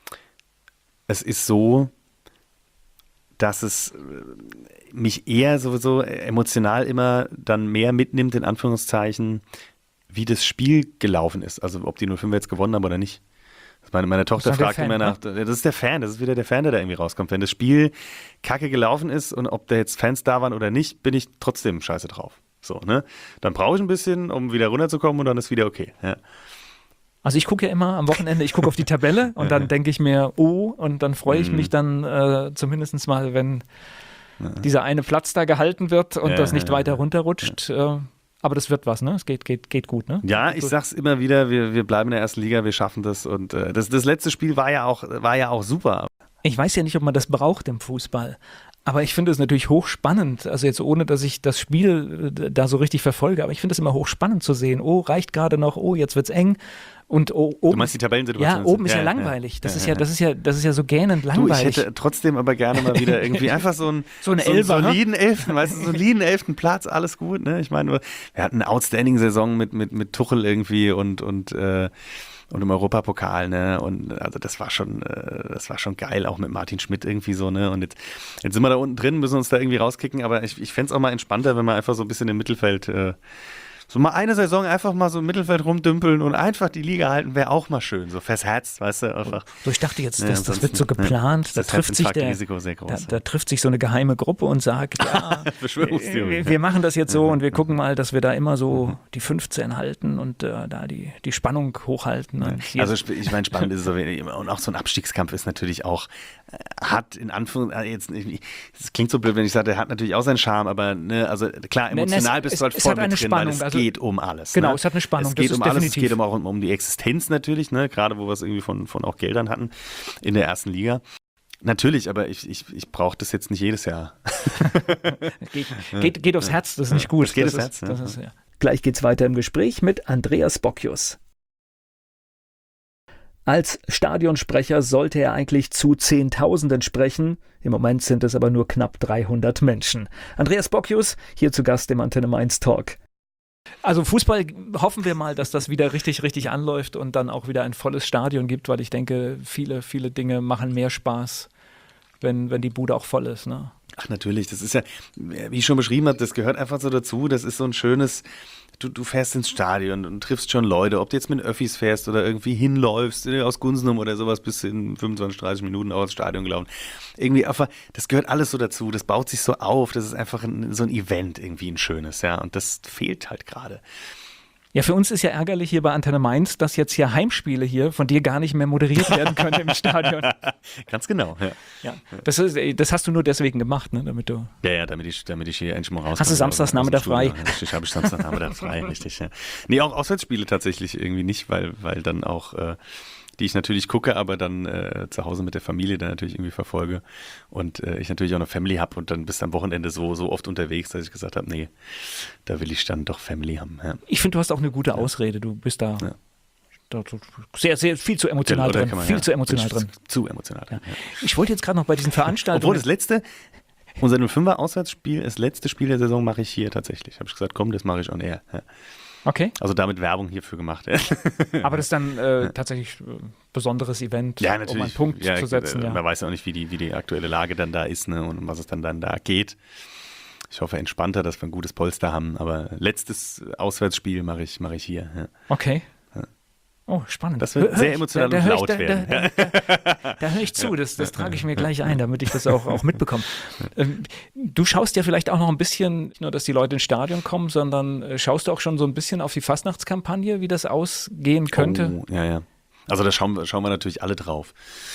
es ist so, dass es äh, mich eher sowieso emotional immer dann mehr mitnimmt, in Anführungszeichen, wie das Spiel gelaufen ist. Also ob die null fünf jetzt gewonnen haben oder nicht. Meine, meine Tochter Das ist der fragt Fan, immer nach, das ist der Fan, das ist wieder der Fan, der da irgendwie rauskommt. Wenn das Spiel kacke gelaufen ist und ob da jetzt Fans da waren oder nicht, bin ich trotzdem scheiße drauf. So, ne? Dann brauche ich ein bisschen, um wieder runterzukommen und dann ist wieder okay. Ja. Also ich gucke ja immer am Wochenende, ich gucke auf die Tabelle und dann denke ich mir, oh, und dann freue ich Mhm. mich dann äh, zumindest mal, wenn dieser eine Platz da gehalten wird und Ja, das nicht ja, weiter ja. runterrutscht. Äh, aber das wird was, ne? Es geht, geht, geht gut, ne? Ja, ich sag's immer wieder, wir, wir bleiben in der ersten Liga, wir schaffen das. Und äh, das, das letzte Spiel war ja auch, war ja auch super. Ich weiß ja nicht, ob man das braucht im Fußball. Aber ich finde es natürlich hochspannend, also jetzt ohne, dass ich das Spiel äh, da so richtig verfolge, aber ich finde es immer hochspannend zu sehen, oh, reicht gerade noch, oh, jetzt wird's eng und oh, oben, Du meinst die Tabellensituation? ja, oben ist ja, ja langweilig. Das ja, ist ja, ja, das ist ja, das ist ja so gähnend Du, ich langweilig. hätte trotzdem aber gerne mal wieder irgendwie einfach so einen, So eine so einen Elfer, ne? soliden Elften, weißt du, so einen soliden elften Platz, alles gut, ne? Ich meine, wir hatten eine Outstanding-Saison mit, mit, mit Tuchel irgendwie und, und, äh, und im Europapokal, ne? Und also das war schon, äh, das war schon geil, auch mit Martin Schmidt irgendwie so, ne? Und jetzt, jetzt sind wir da unten drin, müssen uns da irgendwie rauskicken, aber ich, ich fände es auch mal entspannter, wenn man einfach so ein bisschen im Mittelfeld äh, so mal eine Saison einfach mal so im Mittelfeld rumdümpeln und einfach die Liga halten, wäre auch mal schön. So fürs Herz, weißt du, einfach. So, ich dachte jetzt, Ja, das, das wird so ansonsten, geplant, ja, da das trifft sich der, Herzinfarktrisiko sehr groß. da, da trifft sich so eine geheime Gruppe und sagt, ja, Verschwörungstheorie. wir, wir machen das jetzt so und wir gucken mal, dass wir da immer so die fünfzehn halten und äh, da die, die Spannung hochhalten. Und hier- Also sp- ich meine, spannend ist es so, und auch so ein Abstiegskampf ist natürlich auch, äh, hat in Anführungszeichen, jetzt, es klingt so blöd, wenn ich sage, der hat natürlich auch seinen Charme, aber ne, also klar, Ne, ne, emotional es- bist es- du halt es voll hat eine mit drin, weil Spannung, es also- geht um alles. Genau, ne? es hat eine Spannung, Es das geht ist um alles, definitiv. es geht um auch um, um die Existenz natürlich, ne? Gerade wo wir es irgendwie von, von auch Geldern hatten in der ersten Liga. Natürlich, aber ich, ich, ich brauche das jetzt nicht jedes Jahr. geht, geht, geht aufs Herz, das ist nicht gut. Das geht das aufs ist, Herz, das ja. ist, ja. Gleich geht's weiter im Gespräch mit Andreas Bocchius. Als Stadionsprecher sollte er eigentlich zu Zehntausenden sprechen. Im Moment sind es aber nur knapp dreihundert Menschen. Andreas Bocchius, hier zu Gast im Antenne Mainz Talk. Also Fußball, hoffen wir mal, dass das wieder richtig, richtig anläuft und dann auch wieder ein volles Stadion gibt, weil ich denke, viele, viele Dinge machen mehr Spaß, wenn, wenn die Bude auch voll ist, ne? Ach natürlich, das ist ja, wie ich schon beschrieben habe, das gehört einfach so dazu. Das ist so ein schönes, du, du fährst ins Stadion und triffst schon Leute, ob du jetzt mit Öffis fährst oder irgendwie hinläufst, aus Gunsenum oder sowas, bist du in fünfundzwanzig, dreißig Minuten auch ins Stadion gelaufen. Irgendwie einfach, das gehört alles so dazu, das baut sich so auf, das ist einfach ein, so ein Event, irgendwie ein schönes, ja, und das fehlt halt gerade. Ja, für uns ist ja ärgerlich hier bei Antenne Mainz, dass jetzt hier Heimspiele hier von dir gar nicht mehr moderiert werden können im Stadion. Ganz genau, ja. Ja, das, ist, das hast du nur deswegen gemacht, ne? Damit du. Ja, ja, damit ich, damit ich hier endlich mal raus. Hast du Samstagsnachmittag frei? Richtig, habe ich Samstagsnachmittag frei, richtig, ja. Nee, auch Auswärtsspiele tatsächlich irgendwie nicht, weil, weil dann auch, äh, die ich natürlich gucke, aber dann äh, zu Hause mit der Familie dann natürlich irgendwie verfolge und äh, ich natürlich auch eine Family habe und dann bist du am Wochenende so, so oft unterwegs, dass ich gesagt habe, nee, da will ich dann doch Family haben. Ja. Ich finde, du hast auch eine gute Ausrede, du bist da, ja. da sehr, sehr viel zu emotional Oder drin, man, viel ja, zu emotional drin. Zu emotional drin, ja. Ja. Ich wollte jetzt gerade noch bei diesen Veranstaltungen. Obwohl das letzte, unser null fünfer Auswärtsspiel, das letzte Spiel der Saison mache ich hier tatsächlich. Habe ich gesagt, komm, das mache ich on air. Ja. Okay. Also damit Werbung hierfür gemacht. Ja. Aber das ist dann äh, tatsächlich ein besonderes Event, ja, natürlich. um einen Punkt ja, zu setzen. Man ja. weiß ja auch nicht, wie die, wie die aktuelle Lage dann da ist, ne, und um was es dann, dann da geht. Ich hoffe entspannter, dass wir ein gutes Polster haben. Aber letztes Auswärtsspiel mache ich, mache ich hier. Ja. Okay. Oh, spannend. Das wird hör sehr ich, emotional da, und da laut ich, werden. Da, da, da, da höre ich zu, das, das trage ich mir gleich ein, damit ich das auch, auch mitbekomme. Ähm, du schaust ja vielleicht auch noch ein bisschen, nicht nur, dass die Leute ins Stadion kommen, sondern äh, schaust du auch schon so ein bisschen auf die Fastnachtskampagne, wie das ausgehen könnte? Oh, ja, ja. Also da schauen, schauen wir natürlich alle drauf.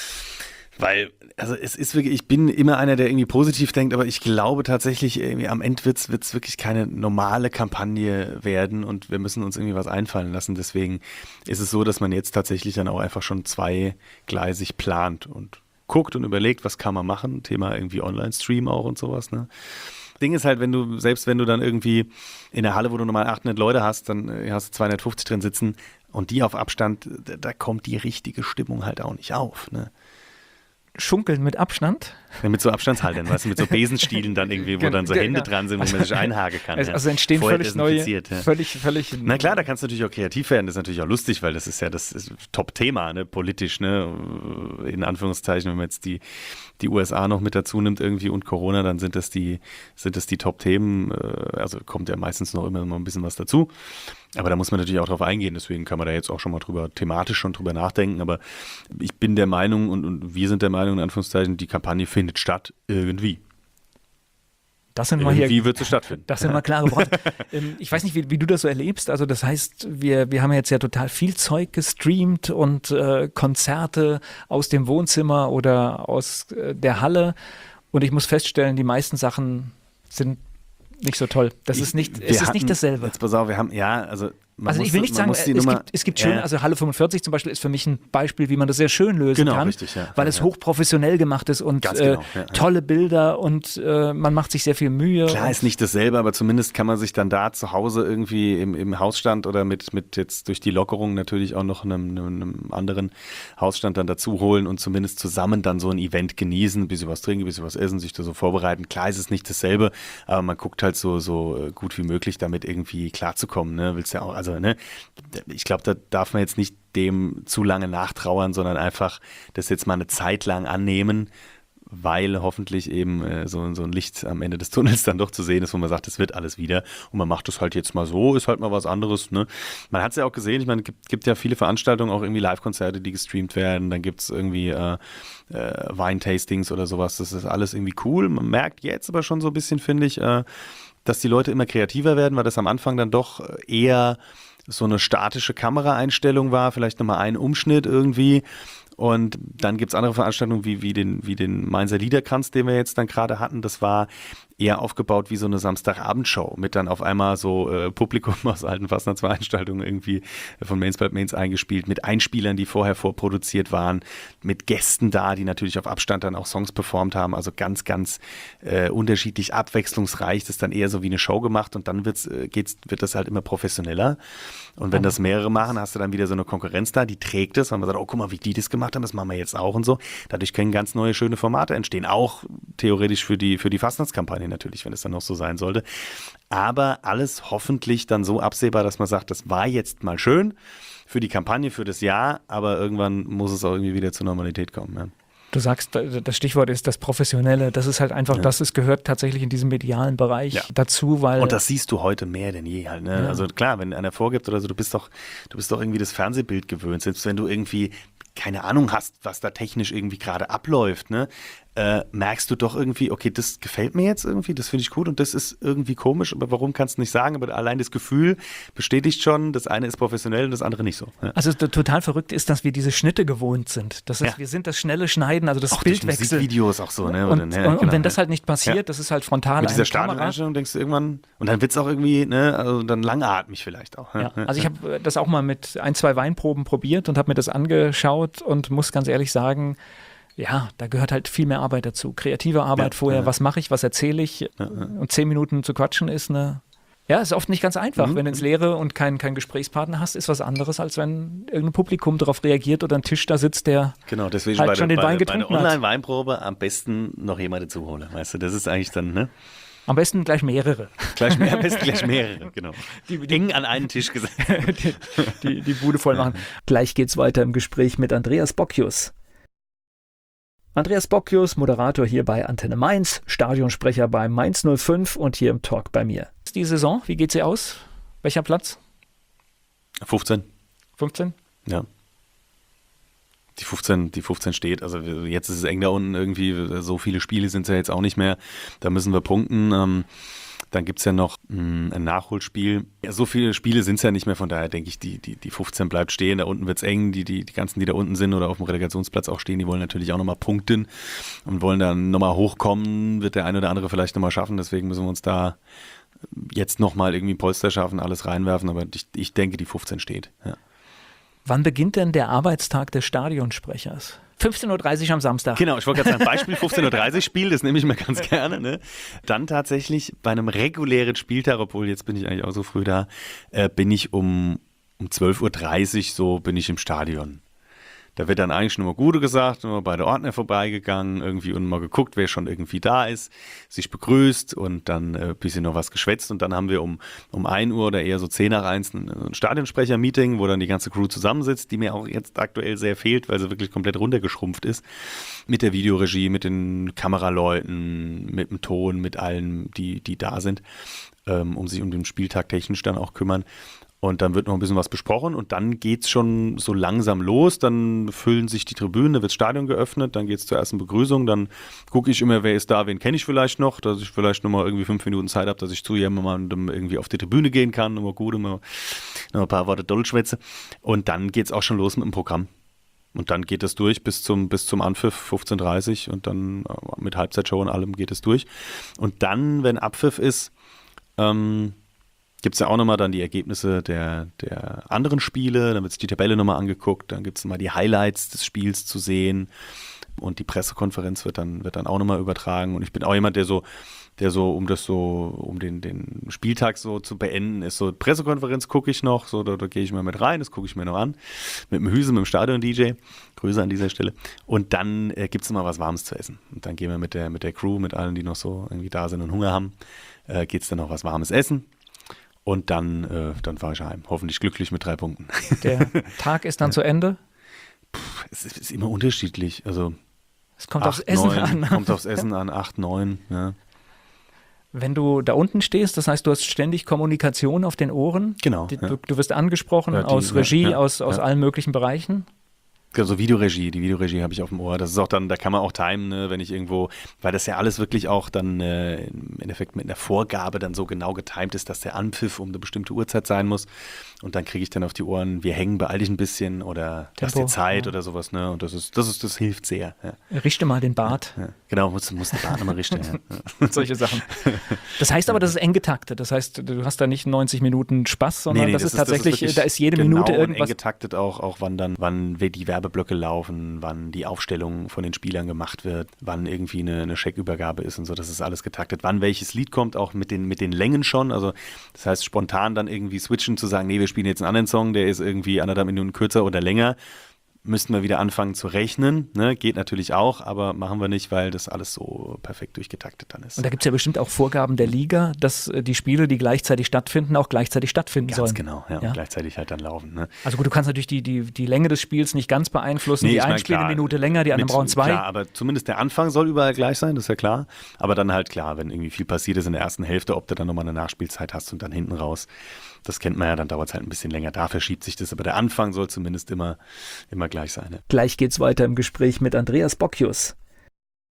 Weil, also es ist wirklich, ich bin immer einer, der irgendwie positiv denkt, aber ich glaube tatsächlich, irgendwie am Ende wird es wirklich keine normale Kampagne werden und wir müssen uns irgendwie was einfallen lassen. Deswegen ist es so, dass man jetzt tatsächlich dann auch einfach schon zweigleisig plant und guckt und überlegt, was kann man machen. Thema irgendwie Online-Stream auch und sowas, ne? Ding ist halt, wenn du, selbst wenn du dann irgendwie in der Halle, wo du normal achthundert Leute hast, dann hast du zweihundertfünfzig drin sitzen und die auf Abstand, da, da kommt die richtige Stimmung halt auch nicht auf, ne? Schunkeln mit Abstand? Ja, mit so Abstandshaltern, weißt du, mit so Besenstielen dann irgendwie, wo dann so Hände dran sind, wo man sich einhaken kann. Also, ja. also entstehen Vorher völlig neue, ja. völlig, völlig... Na klar, da kannst du natürlich auch kreativ werden, das ist natürlich auch lustig, weil das ist ja das ist Top-Thema, ne, politisch, ne, in Anführungszeichen, wenn man jetzt die, die U S A noch mit dazu nimmt irgendwie und Corona, dann sind das die, sind das die Top-Themen, also kommt ja meistens noch immer mal ein bisschen was dazu. Aber da muss man natürlich auch drauf eingehen, deswegen kann man da jetzt auch schon mal drüber, thematisch schon drüber nachdenken, aber ich bin der Meinung und, und wir sind der Meinung, in Anführungszeichen, die Kampagne findet statt, irgendwie. Das sind mal Irgendwie hier, wird sie stattfinden. Das sind mal klare Worte. Ich weiß nicht, wie, wie du das so erlebst, also das heißt, wir, wir haben jetzt ja total viel Zeug gestreamt und äh, Konzerte aus dem Wohnzimmer oder aus äh, der Halle und ich muss feststellen, die meisten Sachen sind nicht so toll. Das ich, ist nicht, es ist hatten, nicht dasselbe. Jetzt pass auf, wir haben, ja, also man Also muss, ich will nicht sagen, es, Nummer, gibt, es gibt schöne, ja. also Halle fünfundvierzig zum Beispiel ist für mich ein Beispiel, wie man das sehr schön lösen genau, kann, richtig, ja. weil ja, es ja. hochprofessionell gemacht ist und Ganz äh, genau, ja, ja. tolle Bilder und äh, man macht sich sehr viel Mühe. Klar ist nicht dasselbe, aber zumindest kann man sich dann da zu Hause irgendwie im, im Hausstand oder mit, mit jetzt durch die Lockerung natürlich auch noch einem, einem anderen Hausstand dann dazu holen und zumindest zusammen dann so ein Event genießen, ein bisschen was trinken, ein bisschen was essen, sich da so vorbereiten. Klar ist es nicht dasselbe, aber man guckt halt so, so gut wie möglich damit irgendwie klarzukommen, ne? Willst ja auch, also, ne? Ich glaube, da darf man jetzt nicht dem zu lange nachtrauern, sondern einfach das jetzt mal eine Zeit lang annehmen, weil hoffentlich eben äh, so, so ein Licht am Ende des Tunnels dann doch zu sehen ist, wo man sagt, es wird alles wieder und man macht das halt jetzt mal so, ist halt mal was anderes. Ne? Man hat es ja auch gesehen, ich meine, es gibt, gibt ja viele Veranstaltungen, auch irgendwie Live-Konzerte, die gestreamt werden, dann gibt es irgendwie äh, äh, Weintastings oder sowas, das ist alles irgendwie cool. Man merkt jetzt aber schon so ein bisschen, finde ich, äh, dass die Leute immer kreativer werden, weil das am Anfang dann doch eher so eine statische Kameraeinstellung war, vielleicht nochmal ein Umschnitt irgendwie. Und dann gibt es andere Veranstaltungen wie, wie den, wie den Mainzer Liederkranz, den wir jetzt dann gerade hatten. Das war eher aufgebaut wie so eine Samstagabendshow mit dann auf einmal so äh, Publikum aus alten Fastnachtsveranstaltungen irgendwie von Mainz bleibt Mainz eingespielt, mit Einspielern, die vorher vorproduziert waren, mit Gästen da, die natürlich auf Abstand dann auch Songs performt haben, also ganz, ganz äh, unterschiedlich abwechslungsreich. Das ist dann eher so wie eine Show gemacht und dann wird's, äh, geht's, wird das halt immer professioneller. Und wenn das mehrere machen, hast du dann wieder so eine Konkurrenz da, die trägt es, weil man sagt, oh, guck mal, wie die das gemacht haben, das machen wir jetzt auch und so. Dadurch können ganz neue, schöne Formate entstehen, auch theoretisch für die, für die Fastnachtskampagne natürlich, wenn es dann noch so sein sollte. Aber alles hoffentlich dann so absehbar, dass man sagt, das war jetzt mal schön für die Kampagne, für das Jahr, aber irgendwann muss es auch irgendwie wieder zur Normalität kommen. Ja. Du sagst, das Stichwort ist das Professionelle. Das ist halt einfach, ja. das ist, gehört tatsächlich in diesem medialen Bereich ja. dazu, weil... Und das siehst du heute mehr denn je halt. Ne? Ja. Also klar, wenn einer vorgibt oder so, du bist doch, du bist doch irgendwie das Fernsehbild gewöhnt. Selbst wenn du irgendwie keine Ahnung hast, was da technisch irgendwie gerade abläuft, ne? äh, merkst du doch irgendwie, okay, das gefällt mir jetzt irgendwie, das finde ich gut und das ist irgendwie komisch, aber warum kannst du nicht sagen? Aber allein das Gefühl bestätigt schon, das eine ist professionell und das andere nicht so. Ja. Also total verrückt ist, dass wir diese Schnitte gewohnt sind. Das ist, Ja. wir sind das schnelle Schneiden, also das Auch durch Bildwechsel. Musikvideos auch so, ne? Und, Dann, ja, und, und genau, wenn das ja. halt nicht passiert, Ja. das ist halt frontal Mit dieser eine Kamera. Stadioneinstellung denkst du irgendwann, und dann wird es auch irgendwie, ne, also dann langatmig vielleicht auch. Ja, also ich habe das auch mal mit ein, zwei Weinproben probiert und habe mir das angeschaut und muss ganz ehrlich sagen, ja, da gehört halt viel mehr Arbeit dazu. Kreative Arbeit Ja, vorher, ja. was mache ich, was erzähle ich Ja, ja. und zehn Minuten zu quatschen ist eine, ja, ist oft nicht ganz einfach. Mhm. Wenn du ins Leere und keinen kein Gesprächspartner hast, ist was anderes, als wenn irgendein Publikum darauf reagiert oder ein Tisch da sitzt, der Genau, deswegen halt bei, schon der, den bei, Wein der- bei einer getrunken hat. Online-Weinprobe am besten noch jemanden zuholen. Weißt du, das ist eigentlich dann, ne? Am besten gleich mehrere. Gleich mehr, am besten gleich mehrere, genau. Die, die, Eng an einen Tisch gesetzt. die, die, die Bude voll machen. Gleich geht's weiter im Gespräch mit Andreas Bocchius. Andreas Bocchius, Moderator hier bei Antenne Mainz, Stadionsprecher bei Mainz null fünf und hier im Talk bei mir. Ist die Saison, wie geht sie aus? Welcher Platz? fünfzehn. fünfzehn? Ja. Die fünfzehn, die fünfzehn steht, also jetzt ist es eng da unten irgendwie, so viele Spiele sind es ja jetzt auch nicht mehr, da müssen wir punkten. Ähm, dann gibt es ja noch mh, ein Nachholspiel. Ja, so viele Spiele sind es ja nicht mehr, von daher denke ich, die, die, die fünfzehn bleibt stehen, da unten wird es eng, die, die, die ganzen, die da unten sind oder auf dem Relegationsplatz auch stehen, die wollen natürlich auch nochmal punkten und wollen dann nochmal hochkommen, wird der eine oder andere vielleicht nochmal schaffen, deswegen müssen wir uns da jetzt nochmal irgendwie Polster schaffen, alles reinwerfen, aber ich, ich denke, die fünfzehn steht, ja. Wann beginnt denn der Arbeitstag des Stadionsprechers? fünfzehn Uhr dreißig am Samstag. Genau, ich wollte gerade sagen, Beispiel fünfzehn Uhr dreißig Spiel, das nehme ich mir ganz gerne. Ne? Dann tatsächlich bei einem regulären Spieltag, obwohl jetzt bin ich eigentlich auch so früh da, äh, bin ich um, um zwölf Uhr dreißig so bin ich im Stadion. Da wird dann eigentlich schon mal Gute gesagt, immer bei der Ordner vorbeigegangen, irgendwie und mal geguckt, wer schon irgendwie da ist, sich begrüßt und dann ein äh, bisschen noch was geschwätzt und dann haben wir um, um ein Uhr oder eher so zehn nach eins ein, ein Stadionsprecher-Meeting, wo dann die ganze Crew zusammensitzt, die mir auch jetzt aktuell sehr fehlt, weil sie wirklich komplett runtergeschrumpft ist, mit der Videoregie, mit den Kameraleuten, mit dem Ton, mit allen, die, die da sind, ähm, um sich um den Spieltag technisch dann auch kümmern. Und dann wird noch ein bisschen was besprochen und dann geht es schon so langsam los. Dann füllen sich die Tribünen, da wird das Stadion geöffnet, dann geht es zur ersten Begrüßung. Dann gucke ich immer, wer ist da, wen kenne ich vielleicht noch, dass ich vielleicht nochmal irgendwie fünf Minuten Zeit habe, dass ich zu jemandem irgendwie auf die Tribüne gehen kann, nochmal gut, nochmal noch ein paar Worte Dollschwätze. Und dann geht es auch schon los mit dem Programm. Und dann geht es durch bis zum, bis zum Anpfiff fünfzehn Uhr dreißig und dann mit Halbzeitshow und allem geht es durch. Und dann, wenn Abpfiff ist, ähm, gibt es ja auch nochmal dann die Ergebnisse der, der anderen Spiele, dann wird sich die Tabelle nochmal angeguckt, dann gibt es nochmal die Highlights des Spiels zu sehen und die Pressekonferenz wird dann, wird dann auch nochmal übertragen und ich bin auch jemand, der so, der so, um das so, um den, den Spieltag so zu beenden, ist so, Pressekonferenz gucke ich noch, so, da, da gehe ich mal mit rein, das gucke ich mir noch an, mit dem Hüse, mit dem Stadion-D J, Grüße an dieser Stelle und dann äh, gibt es nochmal was Warmes zu essen und dann gehen wir mit der, mit der Crew, mit allen, die noch so irgendwie da sind und Hunger haben, äh, geht es dann noch was Warmes essen. Und dann, äh, dann fahre ich heim. Hoffentlich glücklich mit drei Punkten. Der Tag ist dann ja. zu Ende? Puh, es ist, ist immer unterschiedlich. Also es kommt acht, aufs Essen neun, an. Kommt aufs Essen an, acht, neun. Ja. Wenn du da unten stehst, das heißt, du hast ständig Kommunikation auf den Ohren. Genau. Die, ja. du, du wirst angesprochen ja, die, aus Regie, ja, ja, aus, aus ja. allen möglichen Bereichen. Also Videoregie, die Videoregie habe ich auf dem Ohr. Das ist auch dann, da kann man auch timen, ne, wenn ich irgendwo, weil das ja alles wirklich auch dann äh, im Endeffekt mit einer Vorgabe dann so genau getimt ist, dass der Anpfiff um eine bestimmte Uhrzeit sein muss. Und dann kriege ich dann auf die Ohren, wir hängen, beeil dich ein bisschen oder du hast dir Zeit ja. oder sowas, ne? Und das ist, das ist, das hilft sehr. Ja. Richte mal den Bart. Ja, ja. Genau, muss, muss den Bart nochmal richten. ja. Solche Sachen. Das heißt aber, das ist eng getaktet. Das heißt, du hast da nicht neunzig Minuten Spaß, sondern nee, nee, das, das ist tatsächlich, das ist da ist jede genau Minute irgendwas. Eng getaktet auch, auch wann dann, wann die Werbeblöcke laufen, wann die Aufstellung von den Spielern gemacht wird, wann irgendwie eine, eine Scheckübergabe ist und so, das ist alles getaktet. Wann welches Lied kommt, auch mit den, mit den Längen schon. Also das heißt, spontan dann irgendwie switchen, zu sagen, nee, wir spielen jetzt einen anderen Song, der ist irgendwie anderthalb Minuten kürzer oder länger. Müssten wir wieder anfangen zu rechnen. Ne? Geht natürlich auch, aber machen wir nicht, weil das alles so perfekt durchgetaktet dann ist. Und da gibt es ja bestimmt auch Vorgaben der Liga, dass die Spiele, die gleichzeitig stattfinden, auch gleichzeitig stattfinden ganz sollen. Ganz genau, ja, ja. Und gleichzeitig halt dann laufen. Ne? Also gut, du kannst natürlich die, die, die Länge des Spiels nicht ganz beeinflussen. Nee, die ich mein, einen spielen klar, eine Minute länger, die anderen mit, brauchen zwei. Klar, aber zumindest der Anfang soll überall gleich sein, das ist ja klar. Aber dann halt klar, wenn irgendwie viel passiert ist in der ersten Hälfte, ob du dann nochmal eine Nachspielzeit hast und dann hinten raus. Das kennt man ja, dann dauert es halt ein bisschen länger. Da verschiebt sich das, aber der Anfang soll zumindest immer, immer gleich sein. Ne? Gleich geht's weiter im Gespräch mit Andreas Bocchius.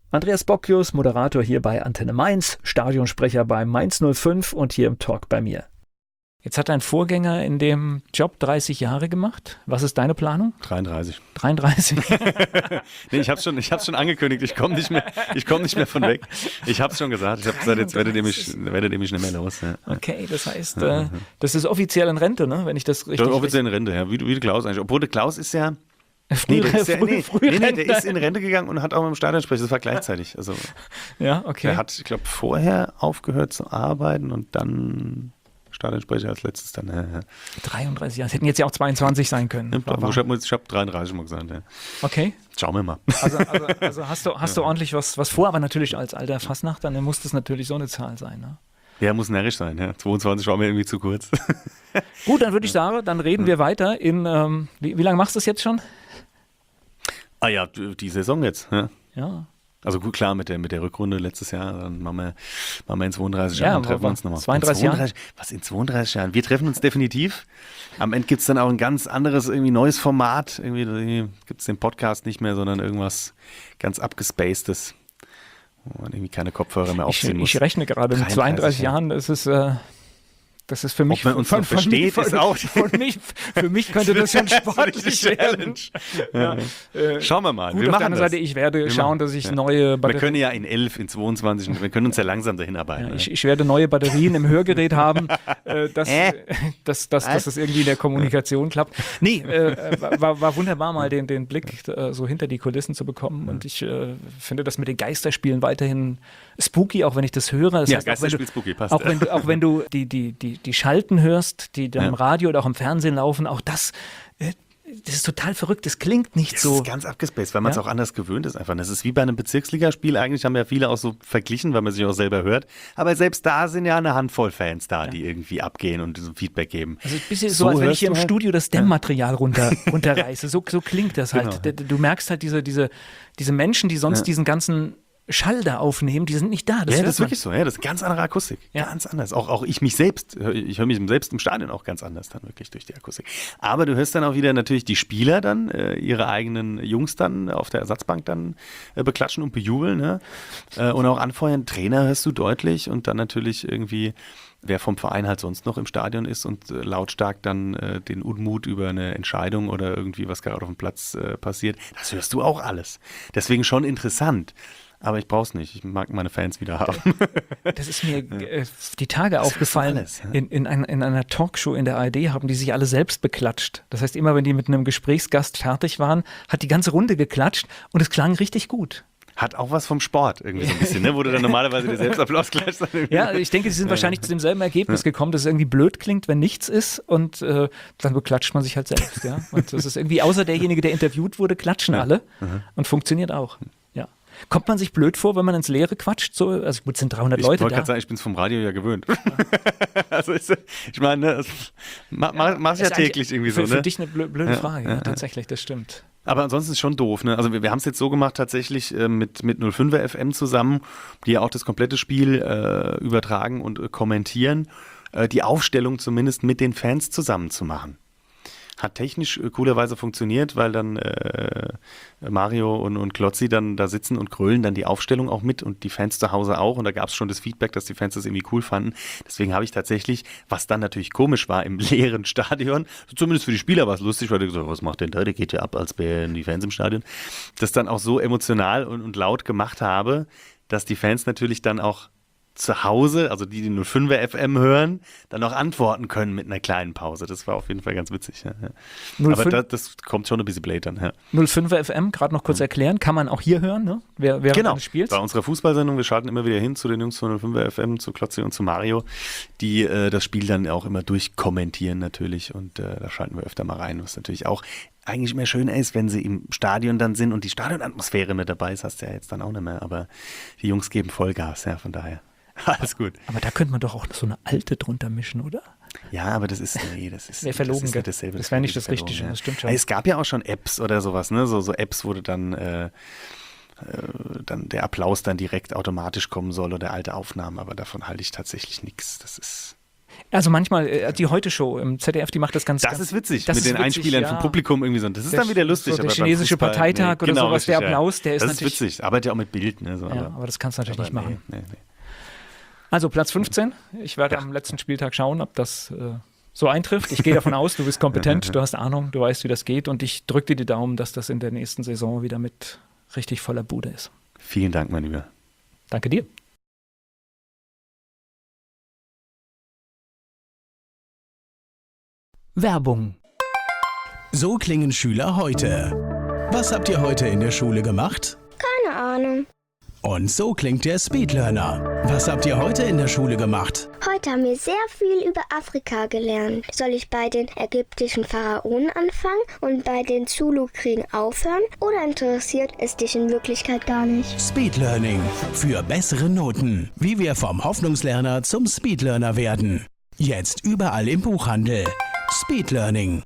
Andreas Bockius, Moderator hier bei Antenne Mainz, Stadionsprecher bei Mainz null fünf und hier im Talk bei mir. Jetzt hat dein Vorgänger in dem Job dreißig Jahre gemacht. Was ist deine Planung? dreiunddreißig. dreiunddreißig? Nee, ich hab's schon, ich hab's schon angekündigt. Ich komme nicht mehr, ich komme nicht mehr von weg. Ich hab's schon gesagt. Ich habe gesagt, jetzt werdet ihr mich, werdet ihr mich nicht mehr los. Ja. Okay, das heißt, äh, das ist offiziell in Rente, ne? Wenn ich das richtig... Das ist offiziell in Rente, ja. Wie, wie der Klaus eigentlich. Obwohl der Klaus ist ja... Nee, der ist ja, früh, nee, früh nee, nee, der ist in Rente gegangen und hat auch mit dem Stadionsprecher. Das war gleichzeitig. Also, ja, okay. Der hat, ich glaube, vorher aufgehört zu arbeiten und dann... Stadionsprecher als letztes dann. Ja, ja. dreiunddreißig Jahre. Es hätten jetzt ja auch zweiundzwanzig sein können. Ja, ich habe hab dreiunddreißig mal gesagt. Ja. Okay. Schauen wir mal. Also, also, also hast du, hast du ordentlich was, was vor, aber natürlich als alter Fastnacht, dann muss das natürlich so eine Zahl sein. Ne? Ja, muss närrisch sein. Ja. zweiundzwanzig war mir irgendwie zu kurz. Gut, dann würde ich sagen, dann reden wir weiter in, ähm, wie, wie lange machst du das jetzt schon? Ah ja, die Saison jetzt. Ja. Ja. Also gut, klar, mit der, mit der Rückrunde letztes Jahr, dann machen wir, machen wir in zweiunddreißig ja, Jahren, treffen wir uns nochmal. zweiunddreißig Jahre? Was, in zweiunddreißig Jahren? Wir treffen uns definitiv. Am Ende gibt es dann auch ein ganz anderes, irgendwie neues Format. Irgendwie gibt es den Podcast nicht mehr, sondern irgendwas ganz abgespacedes, wo man irgendwie keine Kopfhörer mehr aufziehen ich, muss. Ich rechne gerade, mit zweiunddreißig Jahren ist es... Äh Das ist für mich, Ob man uns von, noch versteht, von, ist auch von mich, für mich könnte das schon sportlich werden. Ja. Ja. Äh, Schauen wir mal. Gut, wir auf machen der anderen das. Seite, ich werde wir schauen, machen. dass ich ja. neue Batterien... Wir können ja in elf, in zweiundzwanzig, wir können uns ja langsam dahin arbeiten. Ja, ne? ich, ich werde neue Batterien im Hörgerät haben, äh, dass, äh? dass, dass, dass das irgendwie in der Kommunikation klappt. Nee, äh, war, war wunderbar, mal den, den Blick äh, so hinter die Kulissen zu bekommen. Und ich äh, finde das mit den Geisterspielen weiterhin spooky, auch wenn ich das höre. Das ja, heißt, Geisterspiel auch spooky, passt. Auch wenn du, auch wenn du die, die, die, die Schalten hörst, die dann ja. im Radio oder auch im Fernsehen laufen, auch das, äh, das ist total verrückt. Das klingt nicht das so. Das ist ganz abgespaced, weil man es ja? auch anders gewöhnt ist einfach. Das ist wie bei einem Bezirksligaspiel. Eigentlich haben ja viele auch so verglichen, weil man sich auch selber hört. Aber selbst da sind ja eine Handvoll Fans da, ja. die irgendwie abgehen und so Feedback geben. Also ein bisschen so, so als wenn ich hier im halt? Studio das Dämmmaterial runter, runterreiße. So, so klingt das halt. Genau. Du merkst halt diese, diese, diese Menschen, die sonst ja. diesen ganzen Schall da aufnehmen, die sind nicht da. Das ja, das ist wirklich so. Ja, das ist ganz andere Akustik. Ja. Ganz anders. Auch, auch ich mich selbst, ich höre mich selbst im Stadion auch ganz anders dann wirklich durch die Akustik. Aber du hörst dann auch wieder natürlich die Spieler dann, äh, ihre eigenen Jungs dann auf der Ersatzbank dann äh, beklatschen und bejubeln. Ne? Äh, und auch anfeuern. Trainer hörst du deutlich und dann natürlich irgendwie, wer vom Verein halt sonst noch im Stadion ist und äh, lautstark dann äh, den Unmut über eine Entscheidung oder irgendwie, was gerade auf dem Platz äh, passiert, das hörst du auch alles. Deswegen schon interessant. Aber ich brauch's nicht. Ich mag meine Fans wieder haben. Das ist mir äh, die Tage das aufgefallen. Alles, ja? in, in, ein, in einer Talkshow in der A R D haben die sich alle selbst beklatscht. Das heißt, immer wenn die mit einem Gesprächsgast fertig waren, hat die ganze Runde geklatscht und es klang richtig gut. Hat auch was vom Sport irgendwie so ein bisschen, ne? Wo du dann normalerweise dir selbst Applaus klatschst. Ja, ich denke, sie sind wahrscheinlich zu demselben Ergebnis gekommen, dass es irgendwie blöd klingt, wenn nichts ist und äh, dann beklatscht man sich halt selbst. Ja? Und das ist irgendwie, außer derjenige, der interviewt wurde, klatschen ja. alle mhm. und funktioniert auch. Ja. Kommt man sich blöd vor, wenn man ins Leere quatscht? So, also gut, sind dreihundert ich Leute da. Ich wollte gerade sagen, ich bin es vom Radio ja gewöhnt. Ja. Also ist, ich meine, das mach, ja, machst ja täglich irgendwie für, so. Ne? Für dich eine blöde Frage, ja, ja, ja, tatsächlich, das stimmt. Aber ansonsten ist es schon doof. Ne? Also wir, wir haben es jetzt so gemacht tatsächlich äh, mit, mit null fünfer F M zusammen, die ja auch das komplette Spiel äh, übertragen und äh, kommentieren, äh, die Aufstellung zumindest mit den Fans zusammen zu machen. Hat technisch äh, coolerweise funktioniert, weil dann äh, Mario und, und Klotzi dann da sitzen und grölen dann die Aufstellung auch mit und die Fans zu Hause auch. Und da gab es schon das Feedback, dass die Fans das irgendwie cool fanden. Deswegen habe ich tatsächlich, was dann natürlich komisch war im leeren Stadion, zumindest für die Spieler war es lustig, weil die gesagt, was macht denn da, der geht ja ab, als wären die Fans im Stadion, das dann auch so emotional und, und laut gemacht habe, dass die Fans natürlich dann auch zu Hause, also die, die null fünfer F M hören, dann auch antworten können mit einer kleinen Pause. Das war auf jeden Fall ganz witzig. Ja, ja. Aber das, das kommt schon ein bisschen blöd dann. Ja. null fünfer F M, gerade noch kurz mhm. erklären, kann man auch hier hören, ne? Wer, während genau. eines Spiels? Bei unserer Fußballsendung, wir schalten immer wieder hin zu den Jungs von null fünfer F M, zu Klotzi und zu Mario, die äh, das Spiel dann auch immer durchkommentieren natürlich und äh, da schalten wir öfter mal rein, was natürlich auch eigentlich immer schöner ist, wenn sie im Stadion dann sind und die Stadionatmosphäre mit dabei ist, hast du ja jetzt dann auch nicht mehr, aber die Jungs geben Vollgas, ja, von daher. Alles gut. Aber da könnte man doch auch so eine alte drunter mischen, oder? Ja, aber das ist, nee, das ist, wäre verlogen, das ist nicht dasselbe. Das wäre nicht das Richtige, ja. Das stimmt schon. Es gab ja auch schon Apps oder sowas, ne? So, so Apps, wo du dann, äh, äh, dann der Applaus dann direkt automatisch kommen soll oder alte Aufnahmen, aber davon halte ich tatsächlich nichts. Das ist... Also manchmal, äh, die Heute-Show im Z D F, die macht das ganz, Das ganz ist witzig, das mit ist den witzig, Einspielern ja. vom Publikum irgendwie so. Das ist Der dann wieder lustig. so der aber beim chinesische Fußball, Parteitag oder genau, sowas, der richtig, Applaus, der ist das natürlich- Das ist witzig, arbeitet ja auch mit Bild. Ne, so, Ja, aber das kannst du natürlich nicht aber machen. nee, nee, nee. Also Platz fünfzehn. Ich werde Ja. am letzten Spieltag schauen, ob das äh, so eintrifft. Ich gehe davon aus, du bist kompetent, du hast Ahnung, du weißt, wie das geht und ich drücke dir die Daumen, dass das in der nächsten Saison wieder mit richtig voller Bude ist. Vielen Dank, mein Lieber. Danke dir. Werbung. So klingen Schüler heute. Was habt ihr heute in der Schule gemacht? Keine Ahnung. Und so klingt der Speedlearner. Was habt ihr heute in der Schule gemacht? Heute haben wir sehr viel über Afrika gelernt. Soll ich bei den ägyptischen Pharaonen anfangen und bei den Zulu-Kriegen aufhören? Oder interessiert es dich in Wirklichkeit gar nicht? Speedlearning. Für bessere Noten. Wie wir vom Hoffnungslerner zum Speedlearner werden. Jetzt überall im Buchhandel. Speedlearning.